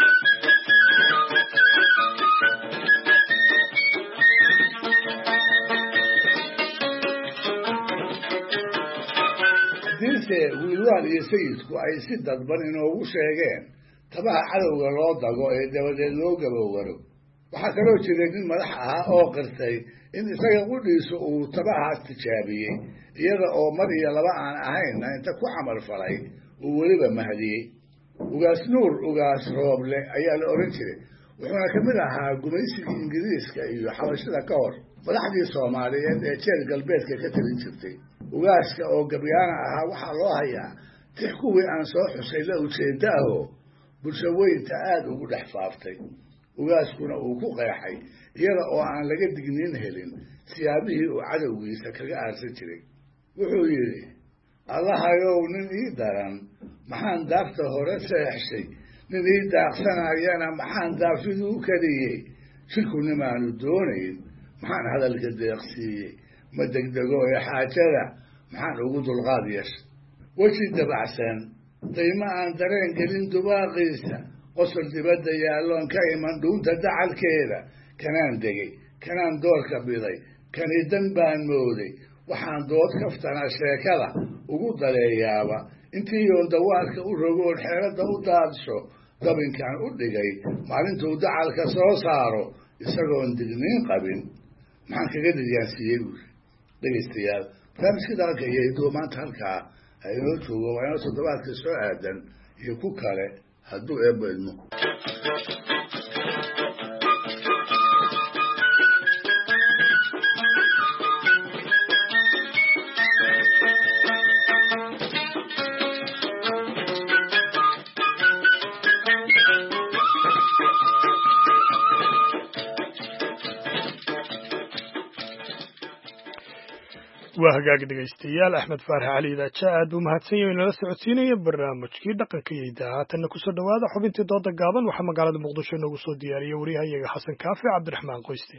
hadiise wiilwaal iyo sayidku ay si dadban inoogu sheegeen tabaha cadowga loo dago ee dabadeed loo gabowaro waxaa kaloo jiray nin madax ahaa oo qirtay in isaga qudhiisu uu tabahaas tijaabiyey iyada oo mar iyo laba aan ahaynna inta ku camal falay uu weliba mahdiyey ugaas nuur ugaas rooble ayaa la oran jiray wuxuuna kamid ahaa gumaysigii ingiriiska iyo xabashada ka hor madaxdii soomaaliyeed ee jeer galbeedka ka talin jirtay ugaaska oo gabyaana ahaa waxaa loo hayaa tix kuwii aan soo xusay la ujeeda aho bulsho weynta aada ugu dhex faaftay ugaaskuna uu ku qeexay iyada oo aan laga digniin helin siyaabihii uu cadowgiisa kaga aarsan jiray wuxuu yidhi allahayow nin ii daran maxaan daafta hore seexshay nin ii daaqsanayana maxaan daafidu u kadiyey shirku nimaanu doonayn maxaan hadalka deeqsiiyey ma degdego ee xaajada maxaan ugu dulqaad yeeshay weji dabacsan dayma aan dareen gelin dubaaqiisa qosol dibadda yaalloon ka iman dhuunta dacalkeeda kanaan degay kanaan doorka biday kani dan baan mooday waxaan dood kaftana sheekada ugu daleeyaaba intii yoon dawaarka u rogoon xeeladda u daadsho dabinkaan u dhigay maalintuu dacalka soo saaro isagoon digniin qabin maxaan kaga diryaansiiyey buuri dhegaystayaal barnaamijka dalka iyo hiduwa maanta halkaa ha inoo joogo waa inoo toddobaadka soo aadan iyo ku kale hadduu eebbo idmo waa hagaag dhegaystayaal axmed faarax cali idaaja aad buu mahadsan yahay inala socodsiinaya barnaamijkii dhaqanka iyo hidaha haatanna kusoo dhawaada xubintii dooda gaaban waxaa magaalada muqdisho inoogu soo diyaariyey waryahayaga xasan kaafi cabdiraxmaan qoyste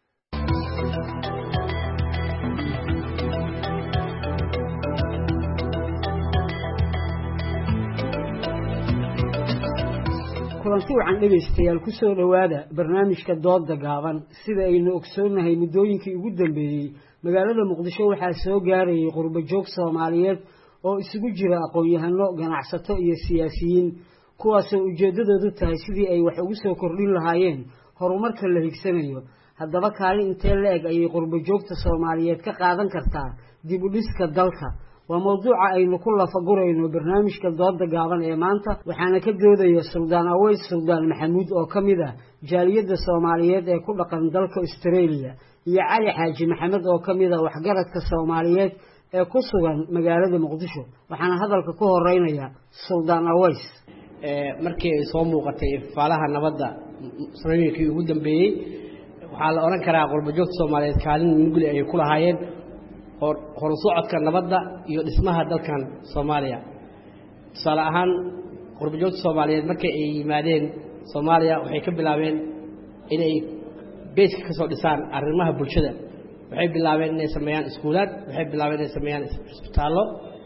kulanti wacan dhegaystayaal ku soo dhowaada barnaamijka dooda gaaban sida aynu ogsoonnahay muddooyinkii ugu dambeeyey magaalada muqdisho waxaa soo gaarayay qurbo joog soomaaliyeed oo isugu jira aqoon-yahano ganacsato iyo siyaasiyiin kuwaasoo ujeeddadoodu tahay sidii ay wax ugu soo kordhin lahaayeen horumarka la higsanayo. haddaba kaalin intee la-eg ayay qurbo joogta soomaaliyeed ka qaadan kartaa dib u dhiska dalka? waa mawduuca aynu ku lafagurayno barnaamijka dooda gaaban ee maanta, waxaana ka doodaya suldaan aweys suldaan maxamuud oo ka mid ah jaaliyadda soomaaliyeed ee ku dhaqan dalka Australia, iyo cali xaaji maxamed oo ka mid ah waxgaradka soomaaliyeed ee ku sugan magaalada Muqdisho. waxaana hadalka ku horeynaya suldaan aweys. markii ay soo muuqatay faalaha nabadda sanadkii ugu dambeeyay, waxaa la oran karaa qurbo joogta soomaaliyeed kaalin mugli ay ku lahaayeen horusocodka nabadda iyo dhismaha dalkan Soomaaliya. tusaale ahaan qurbo joogta soomaaliyeed markay ay yimaadeen Soomaaliya waxay ka bilaabeen inay beeska ka soo dhisaan arrimaha bulshada. waxay bilaabeen inay sameeyaan iskuulaad, waxay bilaabeen inay sameeyaan isbitaallo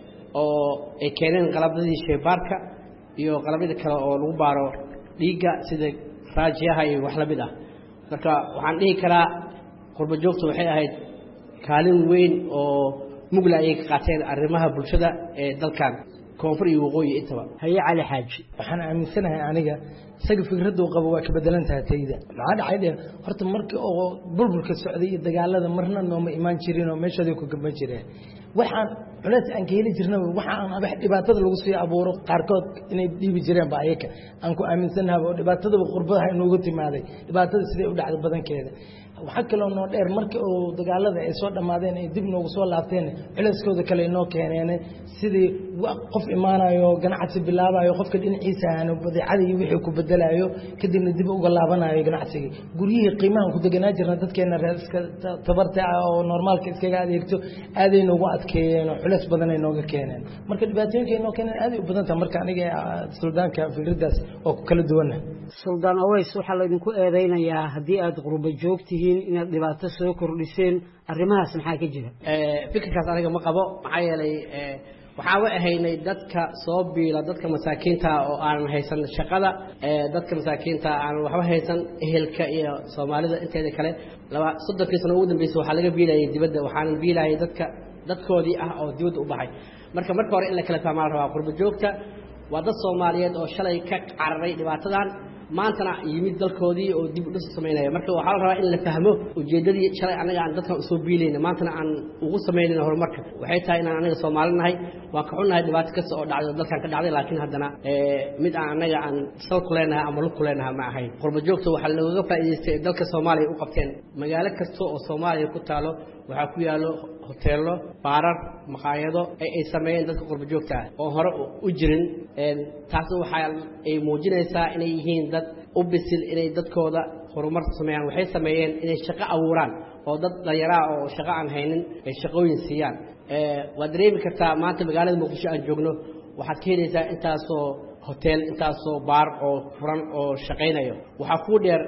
oo ay keeneen qalabadii shaybaarka iyo qalabyada kale oo lagu baaro dhiigga sida raajiyaha iyo wax la mid ah. marka waxaan dhihi karaa qurbo joogta waxay ahayd kaalin weyn oo mugla ay ka qaateen arrimaha bulshada ee dalkan koonfur iyo waqooyi intaba. haye cali xaaji, waxaan aaminsanahay aniga isaga fikraddu qabo waa ka bedelan tahay tayda. maxaa dhacay horta markii oo bulbulka socday iyo dagaalada marna nooma imaan jirin oo meeshooda ku gaban jireen. waxaan culays aan ka heli jirnay waxa aan abax dhibaatada lagu sii abuuro qaarkood inay dhiibi jireen ba ayaka aan ku aaminsanahay oo dhibaatada qurbaha inoogu timaaday dhibaatada sidee u dhacday badankeeda. waxa kale oo noo dheer markii oo dagaalada ay soo dhamaadeen ay dib noogu soo laabteen culayskooda kale inoo keeneen sidii qof imaanayo ganacsi bilaabayo qofka dhinaciisa aanu badeecadii wixii ku bedelayo kadibna dib uga laabanayo ganacsiga. guryihii qiimaha ku deganaa jirna dadkeena reerska tabarta oo normaalka iskaga adeegto aaday noogu adkeeyeen oo culays badan ay nooga keeneen. marka dhibaatooyinka inoo keeneen aad u badan tahay. marka aniga suldaanka fikradaas oo kala duwan. suldaan aweys, waxaa la idinku eedeynayaa haddii aad qurbo joogtihiin inaad dhibaato soo kordhiseen, arrimahaas maxaa ka jira? fikirkaas aniga ma qabo. maxaa yeelay waxaa wa ahaynay dadka soo biila dadka masaakiinta oo aan haysan shaqada, dadka masaakiinta aan waxba haysan, ehelka iyo Soomaalida inteeda kale. 30 sano ugu dambeysay waxaa laga biilayay dibadda, waxaan biilayay dadkoodii ah oo dibadda u baxay. marka hore in la kala fahmaa la rabaa. qurbo joogta waa dad Soomaaliyeed oo shalay ka cararay dhibaatadan, maantana yimid dalkoodii oo dib u dhis sameynaya. marka waxaa la rabaa in la fahmo ujeedadii shalay anaga aan dadkan usoo biilayna maantana aan ugu sameynayna horumarka. waxay tahay inaan anaga Soomaali nahay, waan ka xunnahay dhibaato kasta oo dhacday dalkan ka dhacday, laakiin haddana mid aan anaga aan sal ku leenahay ama lug ku leenahay ma ahayn. qurbo joogta waxaa looga faa'iidaystay dalka Soomaaliya u qabteen. magaalo kasta oo Soomaaliya ku taalo waxaa ku yaalo hoteelo, baarar, maqaayado ay sameeyeen dadka qurbo joogta ah oo hore u jirin. taasna waxa ay muujinaysaa inay yihiin dad u bisil inay dadkooda horumar sameeyaan. waxay sameeyeen inay shaqo abuuraan oo dad dhalinyaro oo shaqo aan haynin ay shaqooyin siiyaan. waad dareemi kartaa maanta magaalada Muqdisho aan joogno waxaad ka helaysaa intaasoo hotel, intaasoo baar oo furan oo shaqaynayo. waxaa ku dheer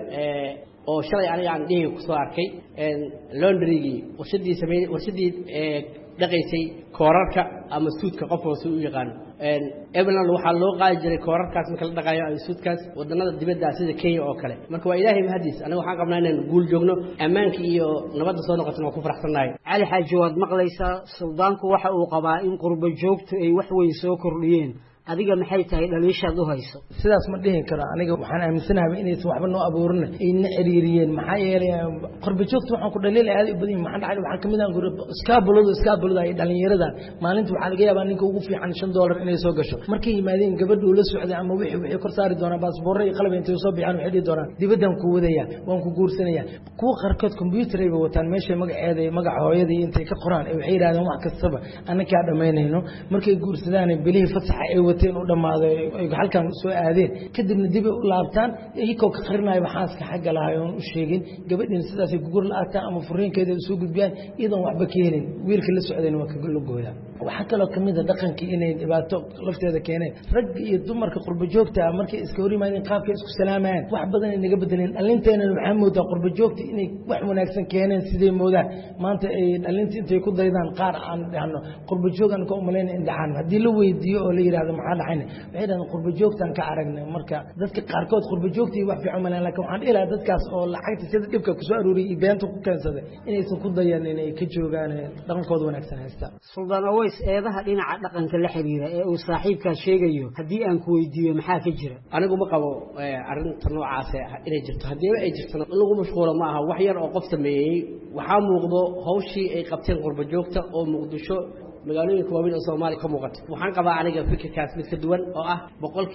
oo shalay aniga aan dhihi ku soo arkay laundry-gii warshadii dhaqaysay koorarka ama suudka qof hoose u yaqaano. Evelyn waxaa loo qaadi jiray koorarkaas marka la dhaqayo ay suudkaas wadanada dibadda sida Kenya oo kale. marka waa Ilaahay mahadiis, aniga waxaan qabnaa inaan guul joogno, ammaanka iyo nabadda soo noqotana waan ku faraxsanahay. cali xaaji, waad maqlaysaa suldaanku waxa uu qabaa in qurbo joogtu ay wax weyn soo kordhiyeen. adiga maxay tahay dhaliishaad u hayso? sidaas ma dhihin karo. aniga waxaan aaminsanahay inaysan waxba noo abuurin ayna xiriiriyeen. maxaa yeelay qurbo joogta waxaan ku dhaliilay aad u badan. maxaa dhacay waxaan kamid ah iskaabulada ay dhalinyarada maalinta waxaa laga yaabaa ninka ugu fiican $5 inay soo gasho. markay yimaadeen gabadhu la socday ama wixii kor saari doonaa baasboorro iyo qalab intay soo bixaan waxay dhihi doonaan dibaddan ku wadaya, waan ku guursanaya. kuwa qaarkood computer ay wataan meesha magaceeda magaca hooyada intay ka qoraan waxay yiraahdaan wax kastaba annaka dhameynayno. markay guursadaan bilihii fasaxa ay wateen u dhamaado ay halkan soo aadeen kadibna dib u laabtaan iyagoo ka qarinayo waxaaska xagga lahaay oo u sheegin gabadhin sidaas ay gugur la'aataan ama furiinkeeda soo gudbiyaan iyadan waxba ka helin. wiilka la socdayna waa ka lugooda. waxa kale oo kamid ah dhaqankii inay dhibaato lafteeda keeneen. rag iyo dumarka qurbo joogta markay iska horimaadeen qaabka isku salaamayaan wax badan ay naga bedeleen. dhalinteena waxaa moodaa qurbo joogta inay wax wanaagsan keeneen sidee moodaan maanta ay dhalinta intay ku daydaan qaar aan dhahno qurbo joogan ka umaleyn in dhaxan haddii la weydiiyo oo la yiraahdo maxaa dhacayna waxay dhahdeen qurba joogtaan ka aragnay marka dadka qaarkood qurba joogtii wax fiican malaan laakiin waxaan dhihi lahaa dadkaas oo lacagta sida dhibka kusoo aruuriyay iyo beenta ku keensaday inaysan ku dayan inay ka joogaan dhaqankooda wanaagsan haystaan suldaan aways eedaha dhinaca dhaqanka la xiriira ee uu saaxiibkaa sheegayo haddii aan ku weydiiyo maxaa ka jira anigu ma qabo arrinta noocaas inay jirto haddii ay jirto lagu mashquulo ma aha wax yar oo qof sameeyey waxaa muuqdo hawshii ay qabteen qurba joogta oo muqdisho magaalooyinka waaweyn oo Soomaaliya ka muuqato waxaan qabaa aniga fikirkaas mid ka duwan oo ah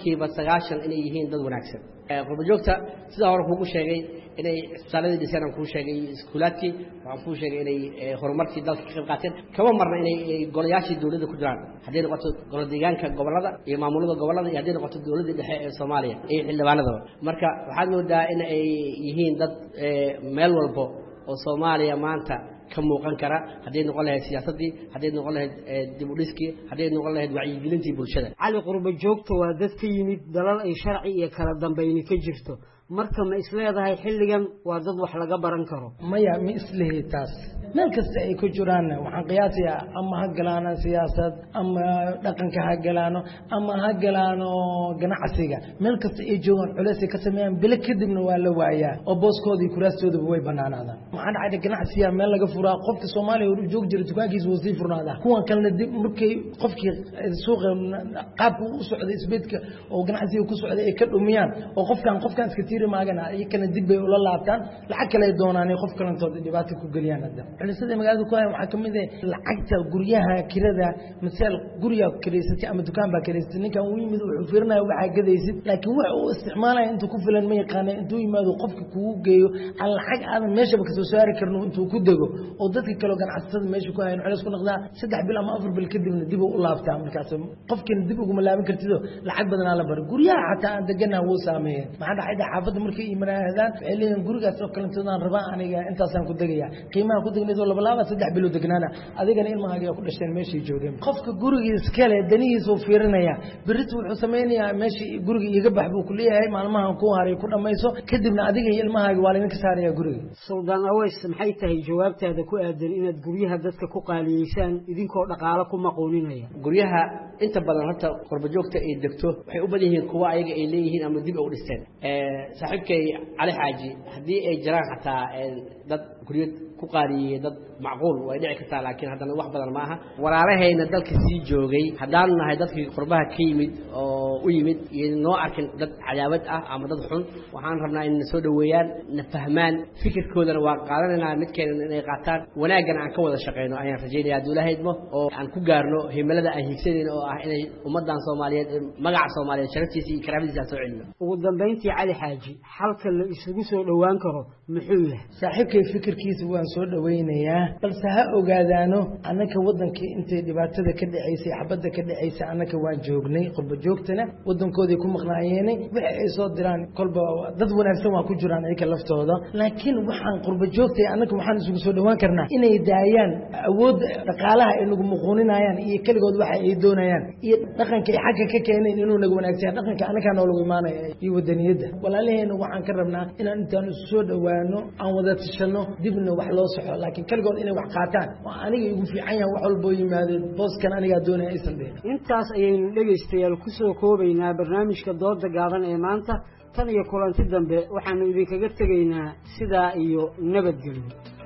90% inay yihiin dad wanaagsan qurba joogta sida hore kuugu sheegay inay isbitaaladii dhiseen aan kuu sheegay iskuulaadkii waxaan kuu sheegay inay horumarkii dalka ka qayb qaateen kama marna inay golayaashii dawladda ku jiraan haddii noqoto golo deegaanka gobolada iyo maamulada gobolada iyo haddii noqoto dawladda dhexe ee Soomaaliya iyo xildhibaanadaba marka waxaad moodaa in ay yihiin dad meel walbo oo Soomaaliya maanta ka muuqan kara haddii noqon lahayd siyaasadii haddii noqon lahayd dib u dhiskii haddii noqon lahayd wacyigelintii bulshada cali qurba joogta waa dad ka yimid dalal ay sharci iyo kala dambayni ka jirto marka ma isleedahay xilligan waa dad wax laga baran karo maya ma isleeyahay taas meel kasta ay ku jiraan waxaan qiyaasayaa ama ha galaano siyaasad ama dhaqanka ha galaano ama ha galaano ganacsiga meel kasta ay joogaan culays ka sameeyaan bil kadibna waa la waayaa oo booskoodii kuraastoodaba way banaanaadaan maxaa dhacay ganacsiga meel laga furaa qofka Soomaaliya uu joog jiro dukaankiisa wuu sii furnaada kuwan kalena dib markay qofkii suuqa qaabku u socday isbeedka oo ganacsiga ku socday ay ka dhumiyaan oo qofkan iska tiiri maagana ay kana dib bay ula laabtaan lacag kale doonaan qof kalantooda dhibaato ku galiyaan hadda culisada magaalada ku hay waxa kamid ah lacagta guryaha kirada misal guriga kireysatay ama dukaan ba kireysatay ninkan uu yimid wuxuu fiirnaa waxa gadaysid laakiin wax uu isticmaalay intuu ku filan ma yaqaan intuu yimaado qofka kugu geeyo aan lacag aadan meesha ka soo saari karno intuu ku dago oo dadka kale ganacsatada meesha ku hayeen culis ku noqdaa 3 bil ama 4 bil kadibna dib u laabtaa markaas qofkan dib ugu malaaban kartido lacag badan la bar guryaha xataa aan degana wuu saameeyay maxaa dhacay xaafadda markay iimaanaadaan xilligan gurigaas oo kale intaan rabaa aniga intaasaan ku degaya qiimaha ku degnaydo 3 bilo degnaana adigana ilmahaaga ku dhashteen meeshii joogeen qofka guriga iska leh danihiisa uu fiirinaya biritu wuxuu sameeyaa meeshii guriga iga bax buu ku leeyahay maalmahan ku haray ku dhamayso kadibna adiga iyo ilmahaaga waa la ka saaraya guriga suldaan aways maxay tahay jawaabtaada ku aadan inaad guryaha dadka ku qaaliyeysaan idinkoo dhaqaale ku maqooninaya guryaha inta badan horta qurba joogta ay degto waxay u badan yihiin kuwa ayaga ay leeyihiin ama dib u dhisteen saaxiibkay cali xaaji haddii ay jiraan xataa dad guryo ku qaariyay dad macquul way dhici kartaa laakiin haddana wax badan ma aha walaalahayna dalka sii joogay haddaan nahay dadkii qurbaha ka yimid oo u yimid iyo noo arkin dad cadaawad ah ama dad xun waxaan rabnaa in soo dhaweeyaan na fahmaan fikirkoodana waa qaadanaynaa midkeena inay qaataan wanaagana aan ka wada shaqeyno ayaan rajaynayaa hadduu ilaahay idmo oo aan ku gaarno himilada aan higsanayno oo ah inay ummadan Soomaaliyeed magaca Soomaaliyeed sharaftiisa iyo karaamadiisa soo celino ugu dambeyntii cali xaaji halka la isugu soo dhawaan karo muxuu yahay saaxiibkay fikirkiisa waan soo dhaweynayaa balse ha ogaadaano annaka wadankii intay dhibaatada ka dhaceysay xabadda ka dhaceysay annaka waan joognay qurba joogtana wadankoodii ku maqnaayeen wixii ay soo diraan kolba dad wanaagsan waa ku jiraan ayaga laftooda laakiin waxaan qurba joogtay annaka waxaan isugu soo dhawaan karnaa inay daayaan awood dhaqaalaha ay nagu muquuninayaan iyo kaligood waxa ay doonayaan iyo dhaqanka ay xagga ka keeneen inuu nagu wanaagsan dhaqanka annaka noo lagu imaanayo iyo wadaniyada walaalaheena waxaan ka rabnaa inaan intaan isu soo dhawaano aan wada tashano dibna wax loo saxo laakiin kaligood inay wax qaataan waa aniga igu fiican yahay wax walba yimaadeen booskan aniga doonaya aysan dhigin intaas ayaynu dhegaystayaal ku soo koobaynaa barnaamijka dooda gaaban ee maanta tan iyo kulanti dambe waxaanu idinkaga tegaynaa sidaa iyo nabadgelyo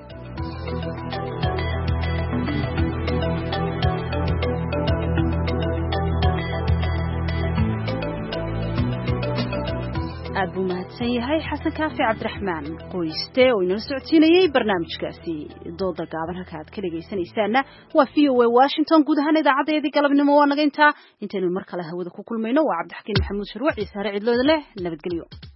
aad buu mahadsan yahay xasan kaafi cabdiraxmaan qoyste oo inoo socodsiinayay barnaamijkaasi dooda gaaban halka aad ka dhegaysanaysaana waa VOA Washington guud ahaan idaacadeedii galabnimo waa naga intaynu mar kale hawada ku kulmayno waa cabdixakiin maxamuud sharwac iyo saare cidlooda leh nabadgelyo